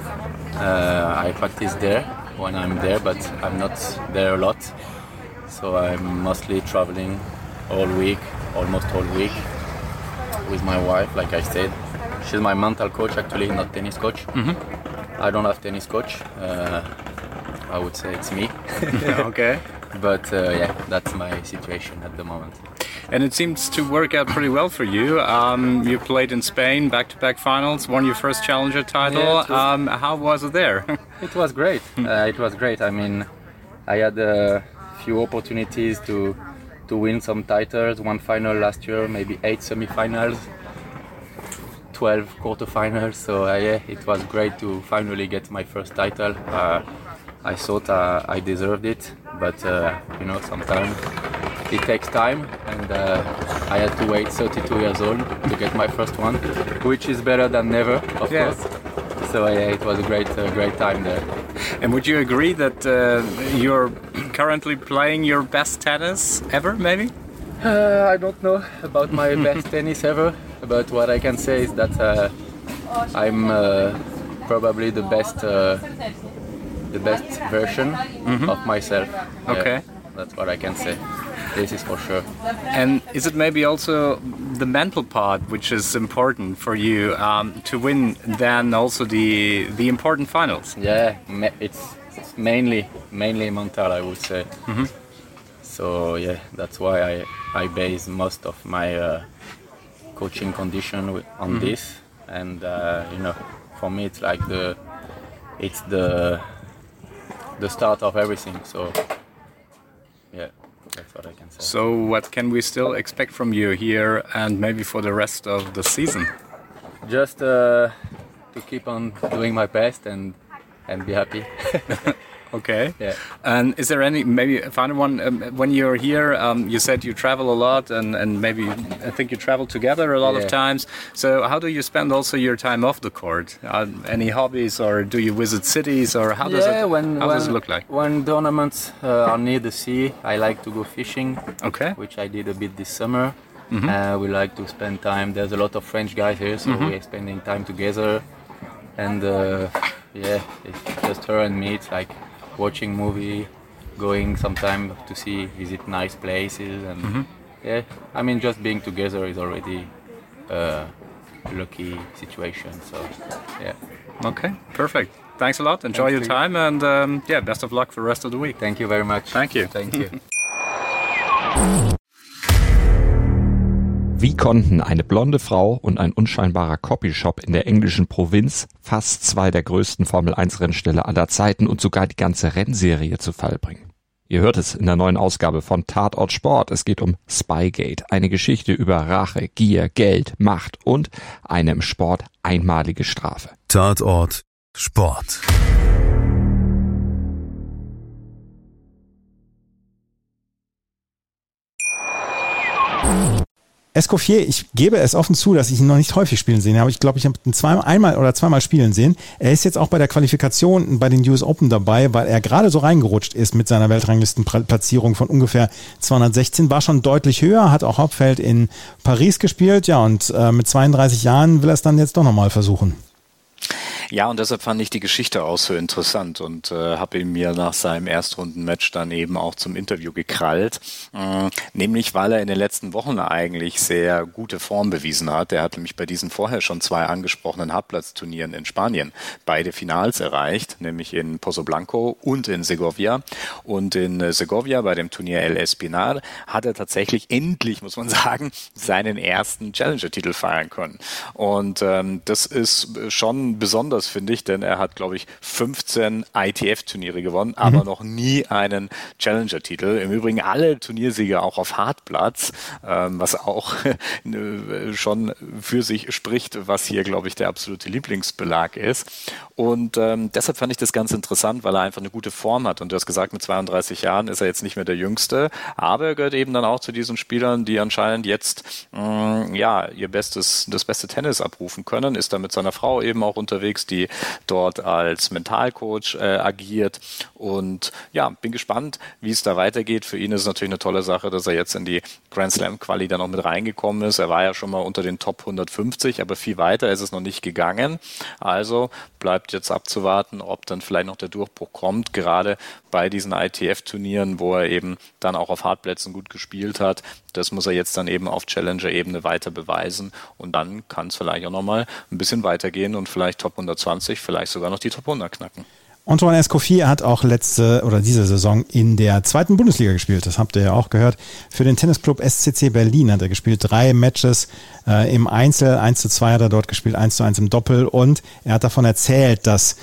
I practice there when I'm there, but I'm not there a lot. So I'm mostly traveling all week, almost all week, with my wife, like I said. She's my mental coach, actually, not tennis coach. I don't have tennis coach. I would say it's me. Okay. But that's my situation at the moment. And it seems to work out pretty well for you. You played in Spain, back-to-back finals, won your first challenger title. Yeah, how was it there? It was great. It was great. I mean, I had a few opportunities to win some titles. One final last year, maybe 8 semi-finals, 12 quarterfinals. So it was great to finally get my first title. I thought I deserved it, but sometimes it takes time, and I had to wait 32 years old to get my first one, which is better than never, of course. So it was a great time there. And would you agree that you're currently playing your best tennis ever, maybe? I don't know about my best tennis ever, but what I can say is that I'm probably the best version of myself. Okay. That's what I can say. This is for sure. And is it maybe also the mental part which is important for you to win then also the important finals? Yeah, it's mainly mental, I would say. So that's why I base most of my coaching condition on this. And for me it's like the start of everything. So that's what I can say. So what can we still expect from you here and maybe for the rest of the season? Just to keep on doing my best and be happy. Okay. Yeah. And is there any, maybe a final one, when you're here, you said you travel a lot and maybe I think you travel together a lot of times. So how do you spend also your time off the court? Any hobbies, or do you visit cities, or how does it look like? When tournaments are near the sea, I like to go fishing, which I did a bit this summer. We like to spend time. There's a lot of French guys here, so we're spending time together. And it's just her and me. It's like watching movie, going sometime to visit nice places, and I mean, just being together is already lucky situation. So, yeah. Okay, perfect. Thanks a lot. Enjoy your time and best of luck for the rest of the week. Thank you very much. Thank you. Thank you. Wie konnten eine blonde Frau und ein unscheinbarer Copyshop in der englischen Provinz fast 2 der größten Formel-1-Rennställe aller Zeiten und sogar die ganze Rennserie zu Fall bringen? Ihr hört es in der neuen Ausgabe von Tatort Sport. Es geht um Spygate, eine Geschichte über Rache, Gier, Geld, Macht und eine im Sport einmalige Strafe. Tatort Sport. Escoffier, ich gebe es offen zu, dass ich ihn noch nicht häufig spielen sehen habe. Ich glaube, ich habe ihn einmal oder zweimal spielen sehen. Er ist jetzt auch bei der Qualifikation bei den US Open dabei, weil er gerade so reingerutscht ist mit seiner Weltranglistenplatzierung von ungefähr 216. War schon deutlich höher, hat auch Hauptfeld in Paris gespielt. Ja, und mit 32 Jahren will er es dann jetzt doch nochmal versuchen. Ja, und deshalb fand ich die Geschichte auch so interessant und habe ihn mir nach seinem Erstrundenmatch dann eben auch zum Interview gekrallt. Nämlich, weil er in den letzten Wochen eigentlich sehr gute Form bewiesen hat. Er hat nämlich bei diesen vorher schon 2 angesprochenen Hartplatzturnieren in Spanien beide Finals erreicht, nämlich in Pozo Blanco und in Segovia. Und in Segovia bei dem Turnier El Espinar hat er tatsächlich endlich, muss man sagen, seinen ersten Challenger-Titel feiern können. Und das ist schon besonders, finde ich, denn er hat, glaube ich, 15 ITF-Turniere gewonnen, aber noch nie einen Challenger-Titel. Im Übrigen alle Turniersieger auch auf Hartplatz, was auch schon für sich spricht, was hier, glaube ich, der absolute Lieblingsbelag ist. Und deshalb fand ich das ganz interessant, weil er einfach eine gute Form hat. Und du hast gesagt, mit 32 Jahren ist er jetzt nicht mehr der Jüngste, aber er gehört eben dann auch zu diesen Spielern, die anscheinend jetzt das beste Tennis abrufen können, ist da mit seiner Frau eben auch unterwegs, die dort als Mentalcoach agiert. Und ja, bin gespannt, wie es da weitergeht. Für ihn ist es natürlich eine tolle Sache, dass er jetzt in die Grand Slam Quali dann noch mit reingekommen ist. Er war ja schon mal unter den Top 150, aber viel weiter ist es noch nicht gegangen. Also bleibt jetzt abzuwarten, ob dann vielleicht noch der Durchbruch kommt, gerade bei diesen ITF-Turnieren, wo er eben dann auch auf Hartplätzen gut gespielt hat. Das muss er jetzt dann eben auf Challenger-Ebene weiter beweisen und dann kann es vielleicht auch nochmal ein bisschen weitergehen und vielleicht Top 120, vielleicht sogar noch die Top 100 knacken. Antoine Escoffier hat auch diese Saison in der 2. Bundesliga gespielt. Das habt ihr ja auch gehört. Für den Tennisclub SCC Berlin hat er gespielt. 3 Matches im Einzel. 1:2 hat er dort gespielt, 1:1 im Doppel. Und er hat davon erzählt, dass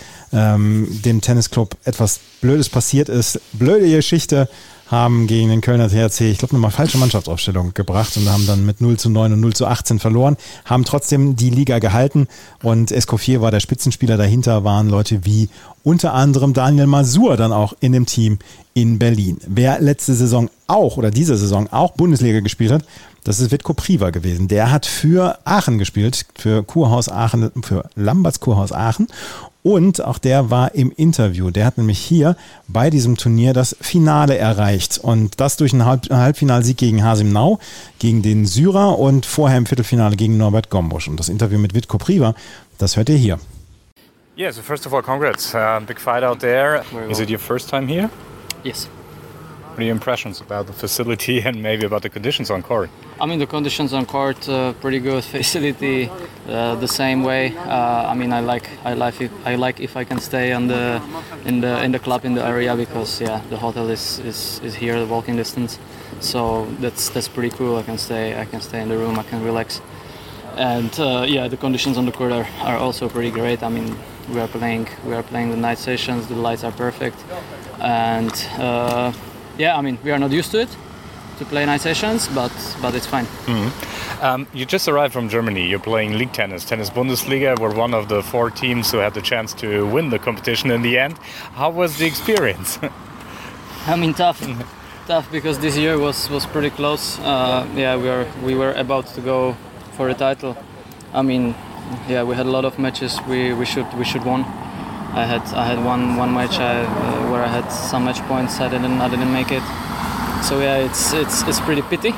dem Tennisclub etwas Blödes passiert ist. Blöde Geschichte. Haben gegen den Kölner THC, ich glaube, nochmal falsche Mannschaftsaufstellung gebracht und haben dann mit 0:9 und 0:18 verloren, haben trotzdem die Liga gehalten und Escoffier war der Spitzenspieler. Dahinter waren Leute wie unter anderem Daniel Masur dann auch in dem Team in Berlin. Wer letzte Saison auch oder diese Saison auch Bundesliga gespielt hat, das ist Vitko Priva gewesen. Der hat für Aachen gespielt, für Kurhaus Aachen, für Lamberts Kurhaus Aachen. Und auch der war im Interview. Der hat nämlich hier bei diesem Turnier das Finale erreicht. Und das durch einen Halbfinalsieg gegen Hasim Nau, gegen den Syrer und vorher im Viertelfinale gegen Norbert Gombusch. Und das Interview mit Vitko Priva, das hört ihr hier. Yeah, so first of all, congrats. Big fight out there. Is it your first time here? Yes. What are your impressions about the facility and maybe about the conditions on court? I mean, the conditions on court, pretty good. Facility, the same way. I mean, I like if I can stay in the club in the area because the hotel is here, the walking distance. So that's pretty cool. I can stay in the room. I can relax. And the conditions on the court are also pretty great. I mean, we are playing the night sessions. The lights are perfect, and I mean, we are not used to it, to play night sessions, but it's fine. Mm-hmm. You just arrived from Germany. You're playing league tennis, Tennis Bundesliga. We're one of the 4 teams who had the chance to win the competition in the end. How was the experience? I mean, tough because this year was pretty close. We were about to go for the title. I mean, we had a lot of matches we should won. I had one match where I had some match points. I didn't make it. So it's pretty pity.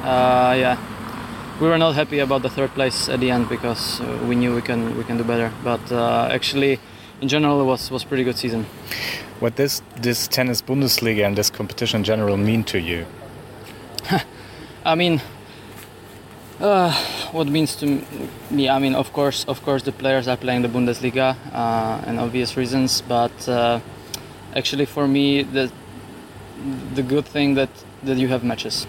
We were not happy about the 3rd place at the end because we knew we can do better. But actually, in general, it was pretty good season. What does this Tennis Bundesliga and this competition in general mean to you? I mean, what it means to me, I mean, of course, the players are playing the Bundesliga, and obvious reasons. But actually, for me, the good thing that you have matches,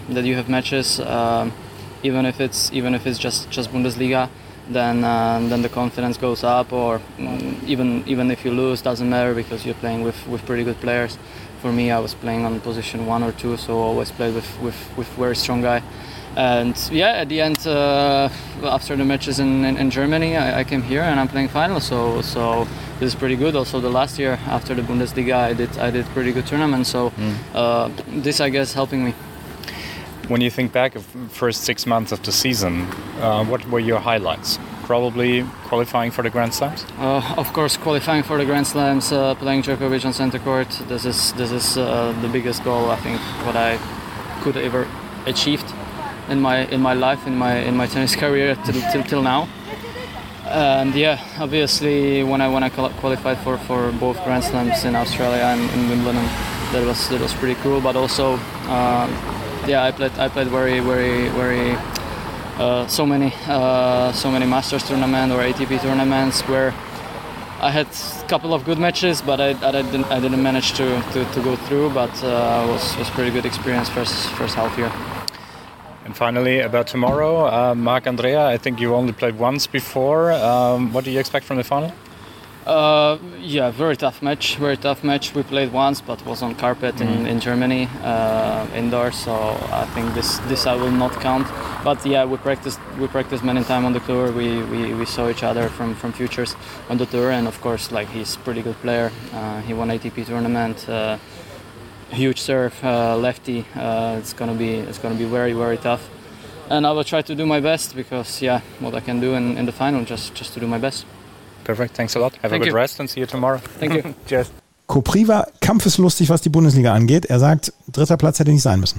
even if it's just Bundesliga, then the confidence goes up. Or even if you lose, doesn't matter because you're playing with pretty good players. For me, I was playing on position 1 or 2, so I always played with very strong guy. And yeah, at the end, after the matches in Germany, I came here and I'm playing final. So this is pretty good. Also, the last year after the Bundesliga, I did pretty good tournament. So this, I guess, helping me. When you think back of first 6 months of the season, what were your highlights? Probably qualifying for the Grand Slams? Of course, qualifying for the Grand Slams, playing Djokovic on center court. This is the biggest goal I think what I could ever achieved in my life, in my tennis career till now. And yeah, obviously when I qualified for both Grand Slams in Australia and in Wimbledon, that was pretty cool. But also, I played very so many Masters tournament or ATP tournaments where I had a couple of good matches, but I didn't manage to go through. But was pretty good experience first half year. And finally, about tomorrow, Marc-Andrea, I think you only played once before. What do you expect from the final? Very tough match. We played once, but was on carpet in Germany, indoors. So I think this I will not count. But yeah, we practiced many times on the tour. We saw each other from futures on the tour, and of course, like he's a pretty good player. He won ATP tournament. Huge serve, lefty. It's gonna be very tough. And I will try to do my best because what I can do in the final, just to do my best. Perfect, thanks a lot. Have a good rest and see you tomorrow. Thank you. Cheers. Kopriva, kampfeslustig, was die Bundesliga angeht. Er sagt, 3. Platz hätte nicht sein müssen.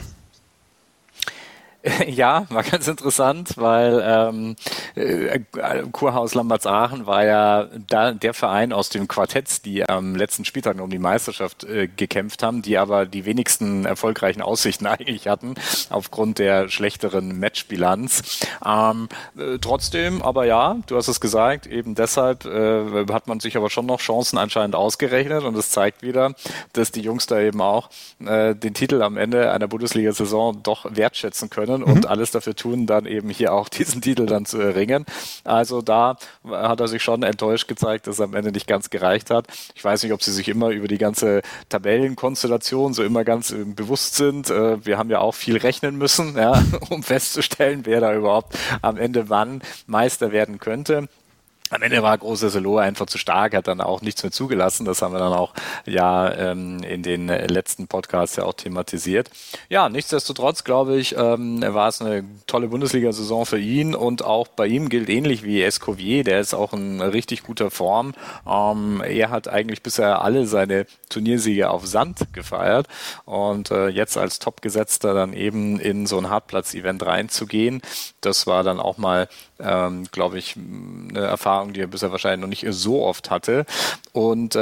Ja, war ganz interessant, weil Kurhaus Lambertz-Aachen war ja da der Verein aus den Quartetts, die am letzten Spieltag um die Meisterschaft gekämpft haben, die aber die wenigsten erfolgreichen Aussichten eigentlich hatten, aufgrund der schlechteren Matchbilanz. Trotzdem, aber ja, du hast es gesagt, eben deshalb hat man sich aber schon noch Chancen anscheinend ausgerechnet und es zeigt wieder, dass die Jungs da eben auch den Titel am Ende einer Bundesliga-Saison doch wertschätzen können und alles dafür tun, dann eben hier auch diesen Titel dann zu erringen. Also da hat er sich schon enttäuscht gezeigt, dass es am Ende nicht ganz gereicht hat. Ich weiß nicht, ob sie sich immer über die ganze Tabellenkonstellation so immer ganz bewusst sind. Wir haben ja auch viel rechnen müssen, ja, um festzustellen, wer da überhaupt am Ende wann Meister werden könnte. Am Ende war Große Selo einfach zu stark, hat dann auch nichts mehr zugelassen. Das haben wir dann auch in den letzten Podcasts ja auch thematisiert. Ja, nichtsdestotrotz glaube ich, war es eine tolle Bundesliga-Saison für ihn und auch bei ihm gilt ähnlich wie Escovier, der ist auch in richtig guter Form. Er hat eigentlich bisher alle seine Turniersiege auf Sand gefeiert und jetzt als Topgesetzter dann eben in so ein Hartplatz-Event reinzugehen, das war dann auch mal, glaube ich, eine Erfahrung, die er bisher wahrscheinlich noch nicht so oft hatte und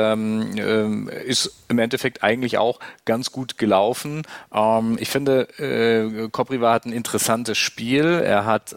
ist im Endeffekt eigentlich auch ganz gut gelaufen. Ich finde, Kopriva hat ein interessantes Spiel. Er hat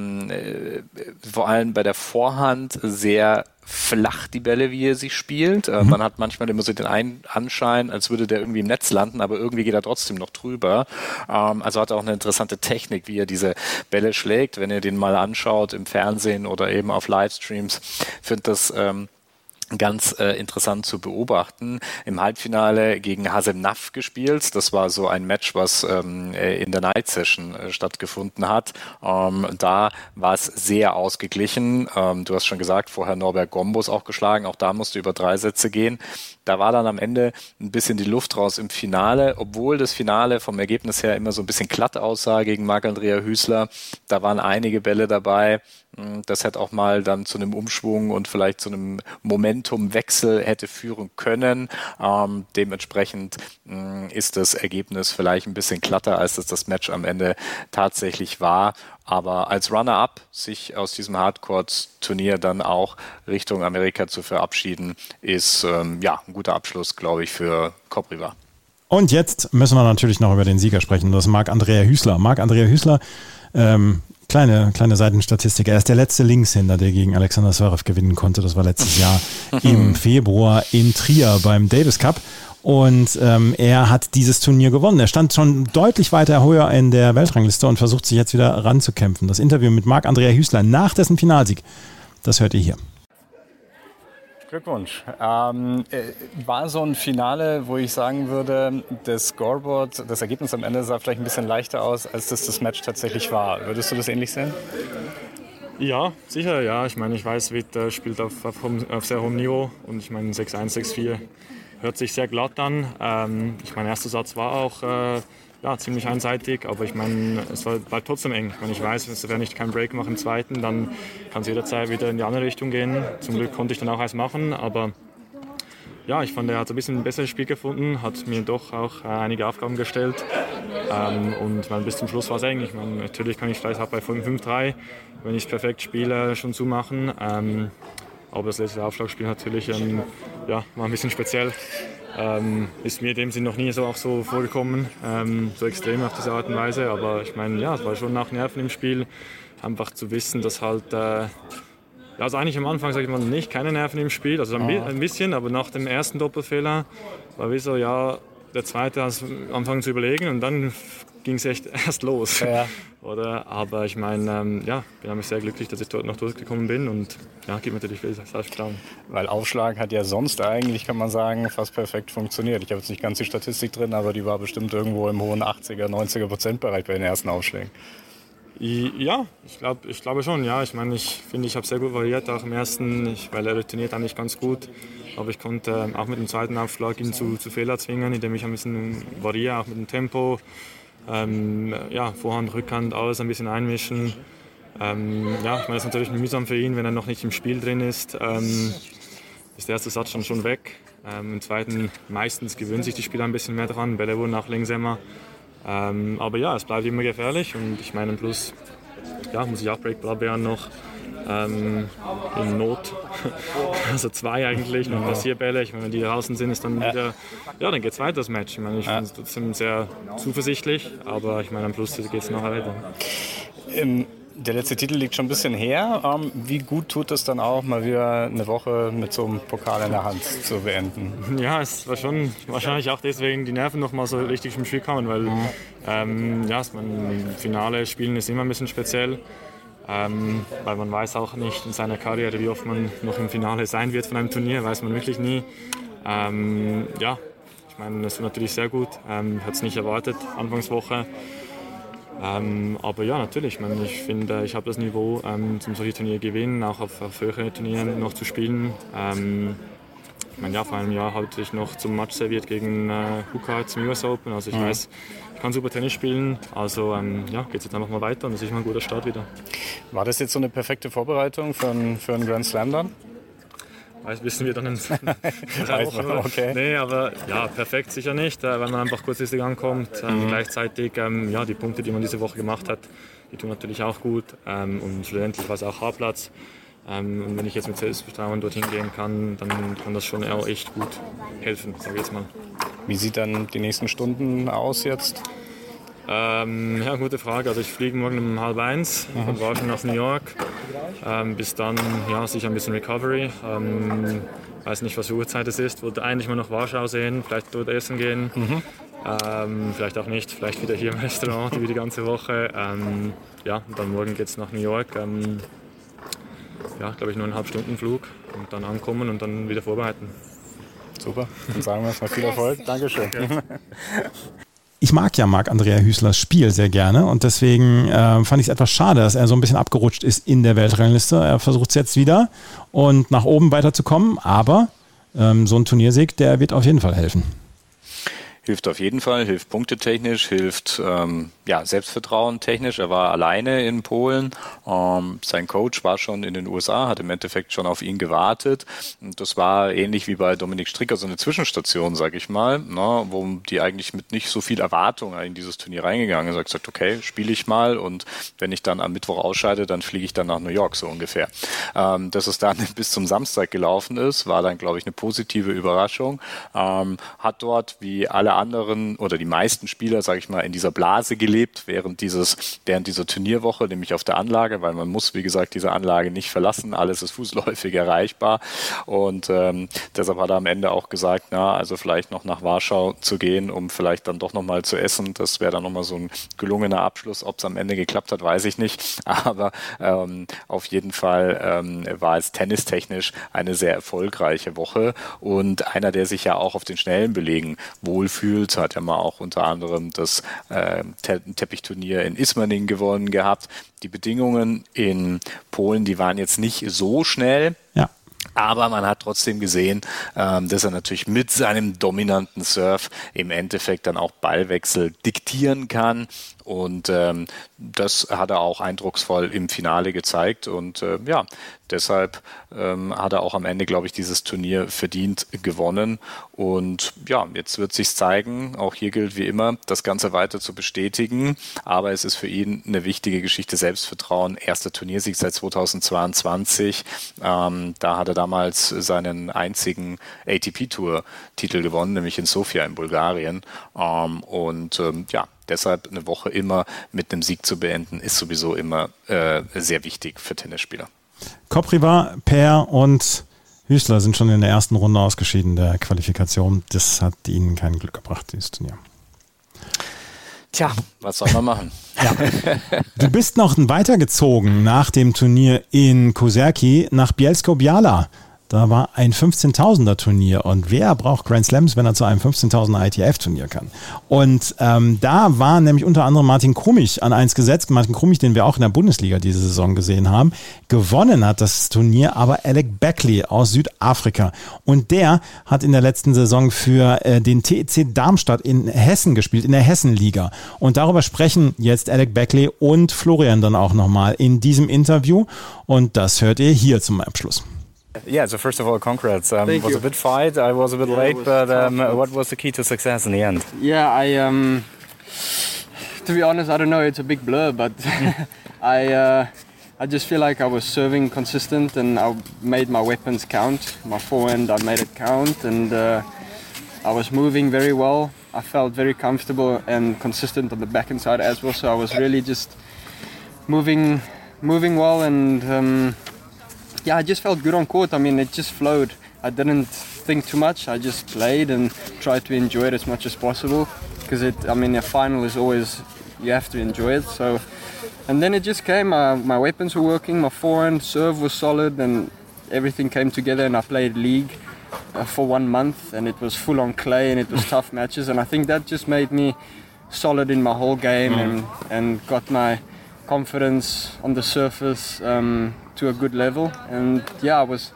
vor allem bei der Vorhand sehr flach die Bälle, wie er sie spielt. Man hat manchmal immer so den Anschein, als würde der irgendwie im Netz landen, aber irgendwie geht er trotzdem noch drüber. Also hat er auch eine interessante Technik, wie er diese Bälle schlägt. Wenn ihr den mal anschaut im Fernsehen oder eben auf Livestreams, finde das ganz interessant zu beobachten. Im Halbfinale gegen Hasemnath gespielt. Das war so ein Match, was in der Night Session stattgefunden hat. Da war es sehr ausgeglichen. Du hast schon gesagt, vorher Norbert Gombos auch geschlagen. Auch da musste über 3 Sätze gehen. Da war dann am Ende ein bisschen die Luft raus im Finale, obwohl das Finale vom Ergebnis her immer so ein bisschen glatt aussah gegen Marc-Andrea Hüßler. Da waren einige Bälle dabei. Das hätte auch mal dann zu einem Umschwung und vielleicht zu einem Momentumwechsel hätte führen können. Dementsprechend ist das Ergebnis vielleicht ein bisschen glatter, als das Match am Ende tatsächlich war. Aber als Runner-up sich aus diesem Hardcourt-Turnier dann auch Richtung Amerika zu verabschieden, ist ein guter Abschluss, glaube ich, für Kopriva. Und jetzt müssen wir natürlich noch über den Sieger sprechen. Das ist Marc-Andrea Hüßler. Marc-Andrea Hüßler, kleine Seitenstatistik. Er ist der letzte Linkshänder, der gegen Alexander Zverev gewinnen konnte. Das war letztes Jahr im Februar in Trier beim Davis Cup. Und er hat dieses Turnier gewonnen. Er stand schon deutlich weiter höher in der Weltrangliste und versucht sich jetzt wieder ranzukämpfen. Das Interview mit Marc-Andrea Hüßler nach dessen Finalsieg, das hört ihr hier. Glückwunsch. War so ein Finale, wo ich sagen würde, das Scoreboard, das Ergebnis am Ende sah vielleicht ein bisschen leichter aus, als das Match tatsächlich war. Würdest du das ähnlich sehen? Ja, sicher, ja. Ich meine, ich weiß, Witt spielt auf sehr hohem Niveau und ich meine 6-1, 6-4 hört sich sehr glatt an. Ich meine, erster Satz war auch ziemlich einseitig, aber ich meine, es war trotzdem eng. Ich weiß, wenn ich keinen Break mache im zweiten, dann kann es jederzeit wieder in die andere Richtung gehen. Zum Glück konnte ich dann auch eins machen, aber ja, ich fand, er hat ein bisschen ein besseres Spiel gefunden, hat mir doch auch einige Aufgaben gestellt und ich meine, bis zum Schluss war es eng. Ich meine, natürlich kann ich vielleicht auch bei 5-3, wenn ich es perfekt spiele, schon zumachen. Aber das letzte Aufschlagspiel natürlich war ein bisschen speziell. Ist mir in dem Sinn noch nie so vorgekommen, so extrem auf diese Art und Weise. Aber ich meine, ja, es war schon nach Nerven im Spiel, einfach zu wissen, dass halt, also eigentlich am Anfang sage ich mal nicht, keine Nerven im Spiel, also ein bisschen, aber nach dem ersten Doppelfehler war wie so, ja, der zweite hat angefangen zu überlegen und dann ging es echt erst los. Ja. Oder? Aber ich meine, bin ich sehr glücklich, dass ich dort noch durchgekommen bin und gibt mir natürlich viel Selbstvertrauen. Weil Aufschlag hat ja sonst eigentlich, kann man sagen, fast perfekt funktioniert. Ich habe jetzt nicht ganz die Statistik drin, aber die war bestimmt irgendwo im hohen 80er, 90er% Bereich bei den ersten Aufschlägen. Ja, ich glaube schon. Ja, ich meine, ich finde, ich habe sehr gut variiert, auch im ersten, weil er retourniert eigentlich ganz gut. Aber ich konnte auch mit dem zweiten Aufschlag ihn zu Fehler zwingen, indem ich ein bisschen variiere, auch mit dem Tempo. Vorhand, Rückhand, alles ein bisschen einmischen. Ich meine, das ist natürlich mühsam für ihn, wenn er noch nicht im Spiel drin ist. Ist der erste Satz schon weg. Im zweiten meistens gewöhnen sich die Spieler ein bisschen mehr dran. Bälle wurden auch langsamer. Aber ja, es bleibt immer gefährlich und ich meine, plus muss ich auch Break probieren noch in Not. Also 2 eigentlich, noch Passierbälle. Ich meine, wenn die draußen sind, ist dann wieder, dann geht es weiter das Match. Ich meine, ich bin trotzdem sehr zuversichtlich, aber ich meine, am Schluss geht es nachher weiter. Der letzte Titel liegt schon ein bisschen her. Wie gut tut es dann auch, mal wieder eine Woche mit so einem Pokal in der Hand zu beenden? Ja, es war schon wahrscheinlich auch deswegen die Nerven noch mal so richtig im Spiel kamen, weil Finale spielen ist immer ein bisschen speziell. Weil man weiß auch nicht in seiner Karriere, wie oft man noch im Finale sein wird von einem Turnier, weiß man wirklich nie. Ich meine, das war natürlich sehr gut, hat es nicht erwartet, Anfangswoche. Aber ja, natürlich, ich finde, ich habe das Niveau, zum solche Turnier gewinnen, auch auf höheren Turnieren noch zu spielen. Vor einem Jahr hatte ich noch zum Match serviert gegen Huka zum US Open, also ich weiß, ich kann super Tennis spielen, also geht es jetzt einfach mal weiter und das ist mal ein guter Start wieder. War das jetzt so eine perfekte Vorbereitung für einen Grand Slam dann? Wissen wir dann in 3 Wochen. Okay. Nee, aber ja, perfekt sicher nicht, weil man einfach kurzfristig ankommt. Gleichzeitig, die Punkte, die man diese Woche gemacht hat, die tun natürlich auch gut. Und schlussendlich war es auch Haarplatz. Und wenn ich jetzt mit Selbstvertrauen dorthin gehen kann, dann kann das schon auch echt gut helfen, sage ich jetzt mal. Wie sieht dann die nächsten Stunden aus jetzt? Gute Frage. Also ich fliege morgen um 12:30 von Warschau nach New York. Bis dann sicher ein bisschen Recovery. Weiß nicht, was für Uhrzeit es ist. Wollte eigentlich mal nach Warschau sehen, vielleicht dort essen gehen. Vielleicht auch nicht, vielleicht wieder hier im Restaurant wie die ganze Woche. Und dann morgen geht es nach New York. Glaube ich, nur 1,5 Stunden Flug und dann ankommen und dann wieder vorbereiten. Super, dann sagen wir erstmal viel Erfolg. Dankeschön. Okay. Ich mag ja Marc-Andrea Hüßlers Spiel sehr gerne und deswegen fand ich es etwas schade, dass er so ein bisschen abgerutscht ist in der Weltrangliste. Er versucht es jetzt wieder und nach oben weiterzukommen, aber so ein Turniersieg, der wird auf jeden Fall helfen. Hilft auf jeden Fall, hilft punktetechnisch, hilft Selbstvertrauen technisch. Er war alleine in Polen. Sein Coach war schon in den USA, hat im Endeffekt schon auf ihn gewartet. Und das war ähnlich wie bei Dominik Stricker so eine Zwischenstation, sage ich mal, wo die eigentlich mit nicht so viel Erwartung in dieses Turnier reingegangen ist. Er hat gesagt, okay, spiele ich mal und wenn ich dann am Mittwoch ausscheide, dann fliege ich dann nach New York, so ungefähr. Dass es dann bis zum Samstag gelaufen ist, war dann, glaube ich, eine positive Überraschung. Hat dort, wie alle anderen oder die meisten Spieler, sage ich mal, in dieser Blase gelebt während dieser Turnierwoche, nämlich auf der Anlage, weil man muss, wie gesagt, diese Anlage nicht verlassen. Alles ist fußläufig erreichbar. Und deshalb hat er am Ende auch gesagt, also vielleicht noch nach Warschau zu gehen, um vielleicht dann doch nochmal zu essen. Das wäre dann nochmal so ein gelungener Abschluss. Ob es am Ende geklappt hat, weiß ich nicht. Aber auf jeden Fall war es tennistechnisch eine sehr erfolgreiche Woche. Und einer, der sich ja auch auf den schnellen Belegen wohlfühlt, hat ja mal auch unter anderem das Teppichturnier in Ismaning gewonnen gehabt. Die Bedingungen in Polen, die waren jetzt nicht so schnell. Ja. Aber man hat trotzdem gesehen, dass er natürlich mit seinem dominanten Surf im Endeffekt dann auch Ballwechsel diktieren kann. Und das hat er auch eindrucksvoll im Finale gezeigt. Und deshalb hat er auch am Ende, glaube ich, dieses Turnier verdient gewonnen. Und ja, jetzt wird sich's zeigen. Auch hier gilt wie immer, das Ganze weiter zu bestätigen. Aber es ist für ihn eine wichtige Geschichte. Selbstvertrauen, erster Turniersieg seit 2022. Da hat er damals seinen einzigen ATP-Tour-Titel gewonnen, nämlich in Sofia in Bulgarien. Deshalb eine Woche immer mit einem Sieg zu beenden, ist sowieso immer sehr wichtig für Tennisspieler. Kopriva, Per und Hüßler sind schon in der ersten Runde ausgeschieden der Qualifikation. Das hat ihnen kein Glück gebracht, dieses Turnier. Tja, was soll man machen? Ja. Du bist noch weitergezogen nach dem Turnier in Kozerki nach Bielsko-Biała. Da war ein 15.000er Turnier und wer braucht Grand Slams, wenn er zu einem 15.000er ITF-Turnier kann? Und da war nämlich unter anderem Martin Krumich an 1 gesetzt. Martin Krumich, den wir auch in der Bundesliga diese Saison gesehen haben. Gewonnen hat das Turnier aber Alec Beckley aus Südafrika. Und der hat in der letzten Saison für den TEC Darmstadt in Hessen gespielt, in der Hessenliga. Und darüber sprechen jetzt Alec Beckley und Florian dann auch nochmal in diesem Interview. Und das hört ihr hier zum Abschluss. Yeah, so first of all, congrats. Thank was you. a bit fight. I was a bit late, but what was the key to success in the end? Yeah, to be honest, I don't know. It's a big blur, but I just feel like I was serving consistent and I made my weapons count. My forehand, I made it count, and I was moving very well. I felt very comfortable and consistent on the backhand side as well. So I was really just moving well, and I just felt good on court. I mean, it just flowed. I didn't think too much. I just played and tried to enjoy it as much as possible. Because a final is always, you have to enjoy it. So, and then it just came. My weapons were working. My forehand serve was solid, and everything came together. And I played league for 1 month, and it was full on clay, and it was tough matches. And I think that just made me solid in my whole game, and got my confidence on the surface to a good level. And I was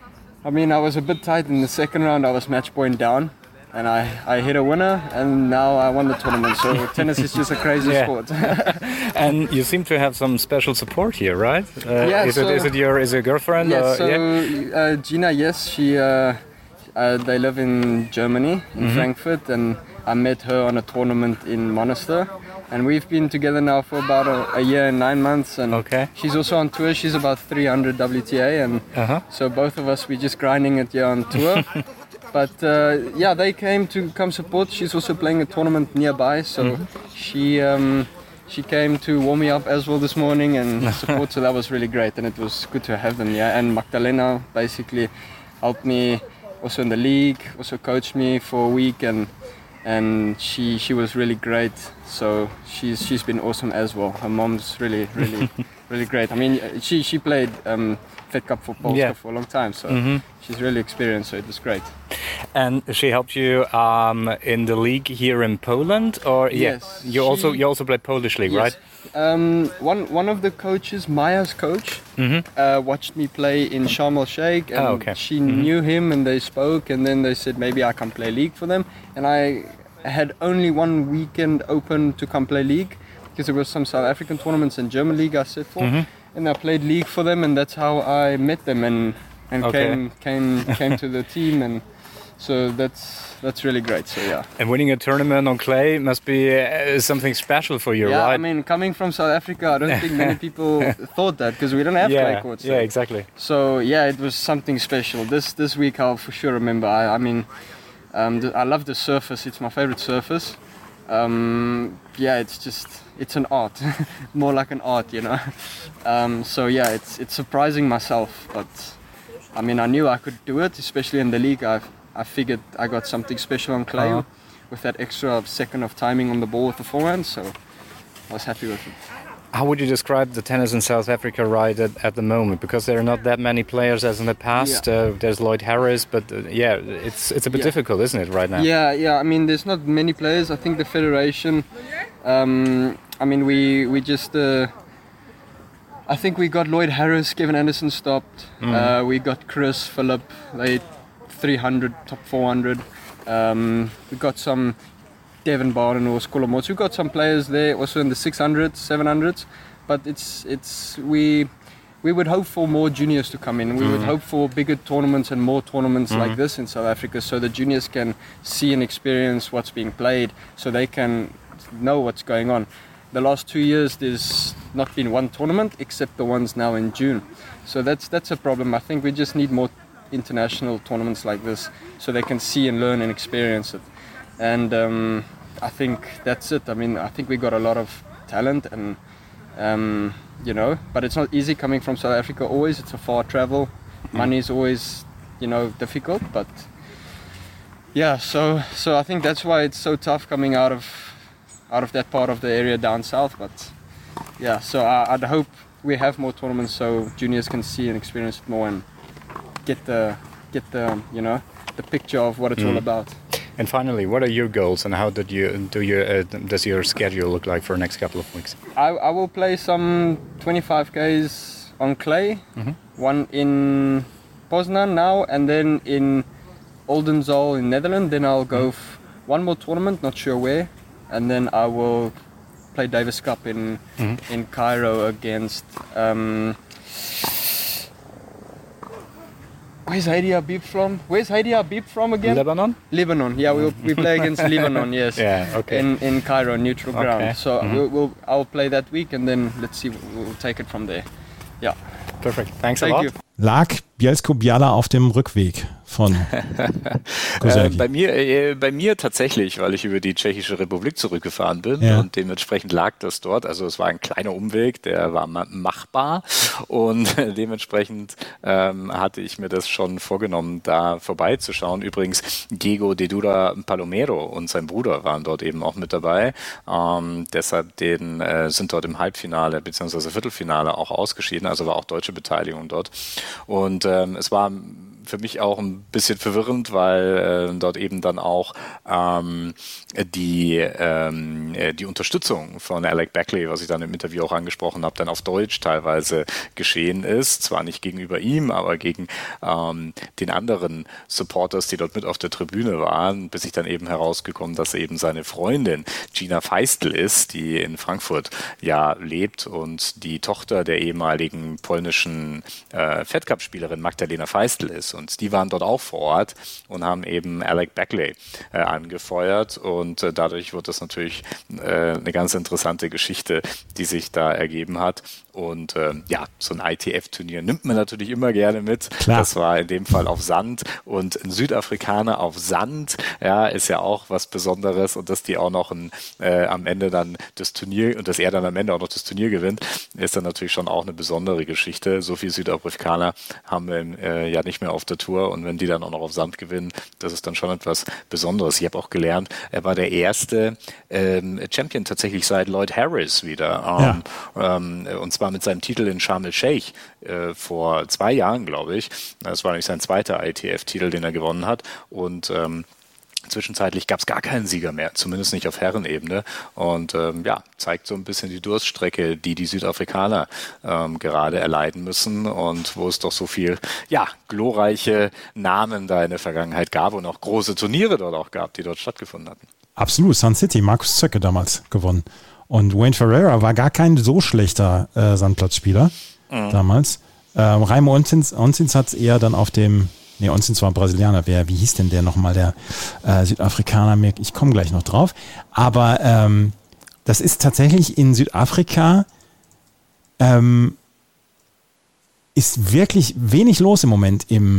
a bit tight in the second round. I was match point down, and I hit a winner, and now I won the tournament. So tennis is just a crazy sport. And you seem to have some special support here, right? Is it your girlfriend? Yes, Gina, yes, she they live in Germany, in Frankfurt, and I met her on a tournament in Monastir. And we've been together now for about a year and 9 months. And she's also on tour. She's about 300 WTA. And so both of us, we're just grinding it here on tour. But they came to come support. She's also playing a tournament nearby. So she came to warm me up as well this morning and support. So that was really great. And it was good to have them. Yeah. And Magdalena basically helped me also in the league, also coached me for a week. And she was really great, so she's been awesome as well. Her mom's really really great. I mean, she played Fed Cup for Polska for a long time, so she's really experienced, so it was great. And she helped you in the league here in Poland, or yes, you also played Polish league, yes. Right? One of the coaches, Maya's coach, watched me play in Sharm el Sheikh, and she knew him, and they spoke, and then they said maybe I can play league for them, and I had only 1 weekend open to come play league because there was some South African tournaments and German league I set for, and I played league for them, and that's how I met them and came to the team, and so that's really great. So yeah. And winning a tournament on clay must be something special for you, right? Yeah, I mean, coming from South Africa, I don't think many people thought that because we don't have clay courts. Yeah, exactly. So yeah, it was something special. This week I'll for sure remember. I mean, I love the surface. It's my favorite surface. It's an art, more like an art, you know. It's surprising myself, but I mean, I knew I could do it, especially in the league. I figured I got something special on clay with that extra second of timing on the ball with the forehand, so I was happy with it. How would you describe the tennis in South Africa right at the moment? Because there are not that many players as in the past. Yeah. There's Lloyd Harris, but it's a bit difficult, isn't it, right now? Yeah. I mean, there's not many players. I think the federation. We just. I think we got Lloyd Harris, Kevin Anderson stopped. We got Chris, Philip, they 300, top 400. We got some. Devin Barden or Skolomotz. We've got some players there also in the 600s, 700s, but we would hope for more juniors to come in. We would hope for bigger tournaments and more tournaments like this in South Africa, so the juniors can see and experience what's being played, so they can know what's going on. The last 2 years there's not been one tournament except the ones now in June, so that's a problem. I think we just need more international tournaments like this so they can see and learn and experience it. And I think that's it. I mean, I think we got a lot of talent, and but it's not easy coming from South Africa. Always, it's a far travel. Money is always, difficult. But yeah, so I think that's why it's so tough coming out of that part of the area down south. But yeah, so I'd hope we have more tournaments so juniors can see and experience it more and get the picture of what it's all about. And finally, what are your goals, and how does your schedule look like for the next couple of weeks? I will play some 25Ks on clay, one in Poznan now, and then in Oldenzaal in Netherlands. Then I'll go one more tournament, not sure where, and then I will play Davis Cup in Cairo against. Where's Heidi Habib from again? Lebanon. Yeah, we play against Lebanon. Yes. Yeah. Okay. In Cairo, neutral ground. Okay. So I'll play that week, and then let's see. We'll take it from there. Yeah. Perfect. Thanks a lot. You. Lag Bielsko-Biala auf dem Rückweg von Koselki? Bei mir tatsächlich, weil ich über die Tschechische Republik zurückgefahren bin und dementsprechend lag das dort. Also es war ein kleiner Umweg, der war machbar und dementsprechend hatte ich mir das schon vorgenommen, da vorbeizuschauen. Übrigens, Diego de Dura Palomero und sein Bruder waren dort eben auch mit dabei. Deshalb sind dort im Halbfinale bzw. Viertelfinale auch ausgeschieden, also war auch deutsche Beteiligung dort. Und es war für mich auch ein bisschen verwirrend, weil dort eben dann auch die Unterstützung von Alec Beckley, was ich dann im Interview auch angesprochen habe, dann auf Deutsch teilweise geschehen ist. Zwar nicht gegenüber ihm, aber gegen den anderen Supporters, die dort mit auf der Tribüne waren, bis ich dann eben herausgekommen, dass eben seine Freundin Gina Feistel ist, die in Frankfurt ja lebt und die Tochter der ehemaligen polnischen Fed Cup-Spielerin Magdalena Feistel ist. Und die waren dort auch vor Ort und haben eben Alec Beckley angefeuert. Und dadurch wird das natürlich eine ganz interessante Geschichte, die sich da ergeben hat. Und so ein ITF-Turnier nimmt man natürlich immer gerne mit. Klar. Das war in dem Fall auf Sand. Und ein Südafrikaner auf Sand, ist ja auch was Besonderes. Und dass die auch noch am Ende dann das Turnier, und dass er dann am Ende auch noch das Turnier gewinnt, ist dann natürlich schon auch eine besondere Geschichte. So viele Südafrikaner haben wir ja nicht mehr auf der Tour. Und wenn die dann auch noch auf Sand gewinnen, das ist dann schon etwas Besonderes. Ich habe auch gelernt, er war der erste Champion tatsächlich seit Lloyd Harris wieder. Und zwar mit seinem Titel in Sharm el-Sheikh vor 2 Jahren, glaube ich. Das war nämlich sein zweiter ITF-Titel, den er gewonnen hat. Und zwischenzeitlich gab es gar keinen Sieger mehr, zumindest nicht auf Herrenebene. Und zeigt so ein bisschen die Durststrecke, die Südafrikaner gerade erleiden müssen und wo es doch so viel glorreiche Namen da in der Vergangenheit gab und auch große Turniere dort auch gab, die dort stattgefunden hatten. Absolut, Sun City, Markus Zöcke damals gewonnen. Und Wayne Ferreira war gar kein so schlechter Sandplatzspieler damals. Raimo Onsins hat es eher dann auf dem, Onsins war ein Brasilianer, wie hieß denn der nochmal, der Südafrikaner, ich komme gleich noch drauf. Aber das ist tatsächlich in Südafrika ist wirklich wenig los im Moment im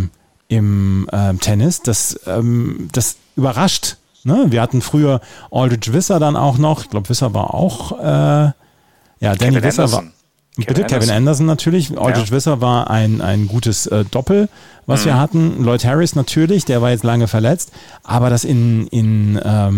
im Tennis. Das überrascht. Ne? Wir hatten früher Aldridge Visser dann auch noch. Ich glaube, Visser war auch Danny Visser war. Kevin Anderson natürlich. Aldridge Visser war ein gutes Doppel, was wir hatten. Lloyd Harris natürlich, der war jetzt lange verletzt. Aber dass in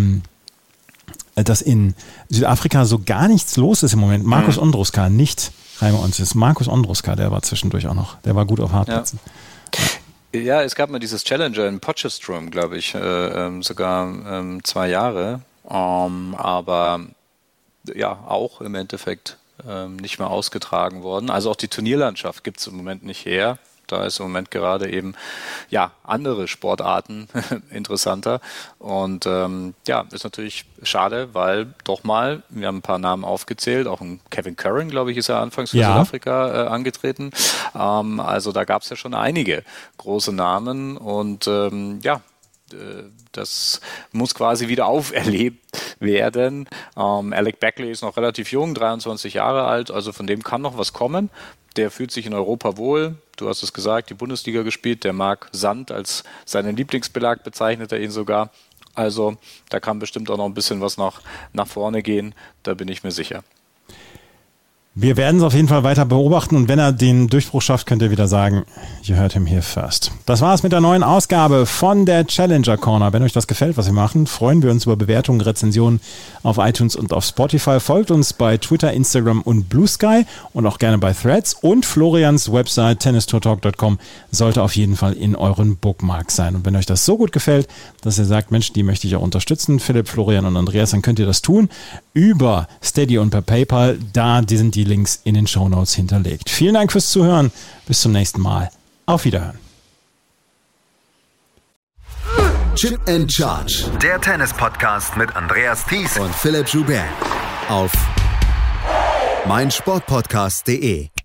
Südafrika so gar nichts los ist im Moment. Markus Ondruska nicht. Reimer uns ist Markus Ondruska, der war zwischendurch auch noch. Der war gut auf Hartplätzen. Ja, es gab mal dieses Challenger in Potchefstroom, glaube ich, sogar 2 Jahre. Aber ja, auch im Endeffekt nicht mehr ausgetragen worden. Also auch die Turnierlandschaft gibt es im Moment nicht her. Da ist im Moment gerade eben andere Sportarten interessanter. Und ist natürlich schade, weil doch mal, wir haben ein paar Namen aufgezählt, auch ein Kevin Curran, glaube ich, ist ja anfangs für Südafrika angetreten. Also da gab es ja schon einige große Namen und das muss quasi wieder auferlebt werden. Alec Beckley ist noch relativ jung, 23 Jahre alt, also von dem kann noch was kommen. Der fühlt sich in Europa wohl. Du hast es gesagt, die Bundesliga gespielt. Der mag Sand als seinen Lieblingsbelag, bezeichnet er ihn sogar. Also da kann bestimmt auch noch ein bisschen was nach vorne gehen. Da bin ich mir sicher. Wir werden es auf jeden Fall weiter beobachten und wenn er den Durchbruch schafft, könnt ihr wieder sagen, you heard him here first. Das war's mit der neuen Ausgabe von der Challenger Corner. Wenn euch das gefällt, was wir machen, freuen wir uns über Bewertungen, Rezensionen auf iTunes und auf Spotify. Folgt uns bei Twitter, Instagram und Blue Sky und auch gerne bei Threads. Und Florians Website tennistourtalk.com sollte auf jeden Fall in euren Bookmarks sein. Und wenn euch das so gut gefällt, dass ihr sagt, Mensch, die möchte ich auch unterstützen, Philipp, Florian und Andreas, dann könnt ihr das tun über Steady und per PayPal. Die sind die Links in den Shownotes hinterlegt. Vielen Dank fürs Zuhören. Bis zum nächsten Mal. Auf Wiederhören. Chip and Charge. Der Tennis-Podcast mit Andreas Thies und Philipp Joubert auf meinsportpodcast.de.